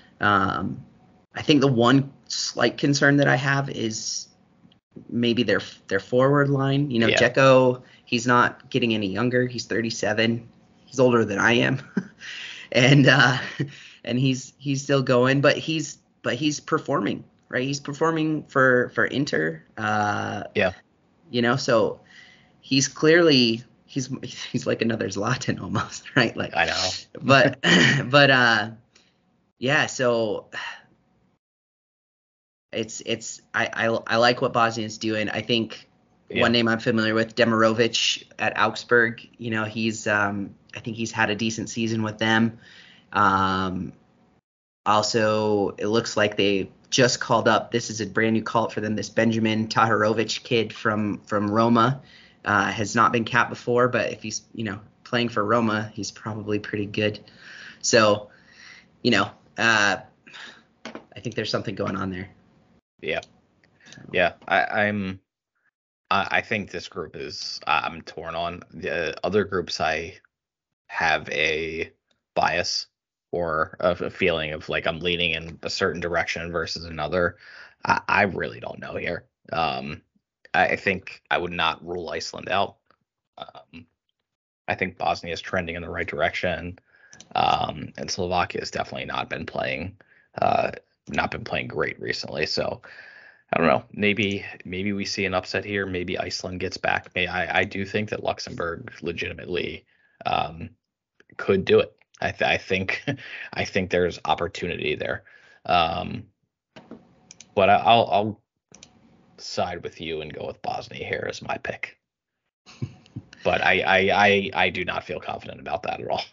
I think the one slight concern that I have is maybe their forward line. Yeah. Dzeko, he's not getting any younger. He's 37. He's older than I am, and he's still going, but he's performing, right? He's performing for Inter. Yeah. So he's clearly he's like another Zlatan almost, right? Like I know. But yeah, so I like what Bosnia's doing. I think one name I'm familiar with, Demirovic at Augsburg. He's I think he's had a decent season with them. Also, it looks like they just called up. This is a brand new call up for them. This Benjamin Tahirovic kid from Roma has not been capped before, but if he's playing for Roma, he's probably pretty good. So, I think there's something going on there. Yeah. I think this group I'm torn on. The other groups I have a bias or a feeling of like I'm leaning in a certain direction versus another. I really don't know here. I think I would not rule Iceland out. I think Bosnia is trending in the right direction. And Slovakia has definitely not been playing great recently. So I don't know. Maybe we see an upset here. Maybe Iceland gets back. I do think that Luxembourg legitimately could do it. I think there's opportunity there. But I'll side with you and go with Bosnia here as my pick. But I do not feel confident about that at all.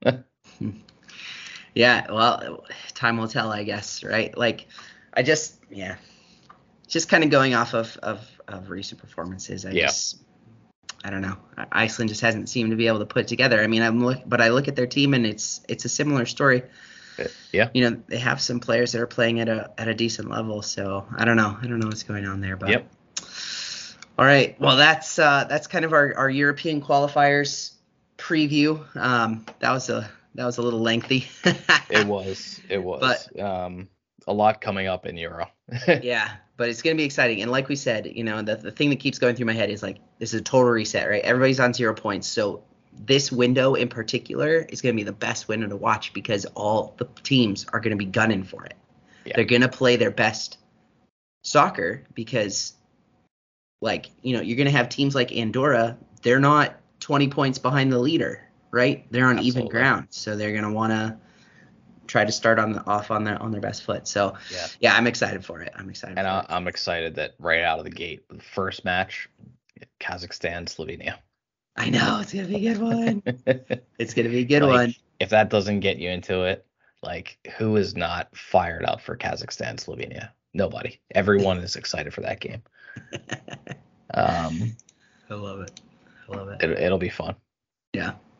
Yeah, well, time will tell, I guess, right? Like, just kind of going off of recent performances. I don't know. Iceland just hasn't seemed to be able to put it together. I mean, I look at their team and it's a similar story. Yeah. They have some players that are playing at a decent level. So I don't know what's going on there. But yep. All right. Well, that's kind of our European qualifiers preview. That was a little lengthy. It was. But a lot coming up in Euro. Yeah, but it's going to be exciting. And like we said, the thing that keeps going through my head is like, this is a total reset, right? Everybody's on 0 points. So this window in particular is going to be the best window to watch because all the teams are going to be gunning for it. Yeah. They're going to play their best soccer because, you're going to have teams like Andorra. They're not 20 points behind the leader, right? They're on even ground. So they're going to want to try to start off on their best foot. So yeah, I'm excited for it. I'm excited that right out of the gate, the first match, Kazakhstan, Slovenia. I know it's gonna be a good one. It's gonna be a good one. If that doesn't get you into it, who is not fired up for Kazakhstan, Slovenia? Nobody. Everyone is excited for that game. I love it. It'll be fun. Yeah.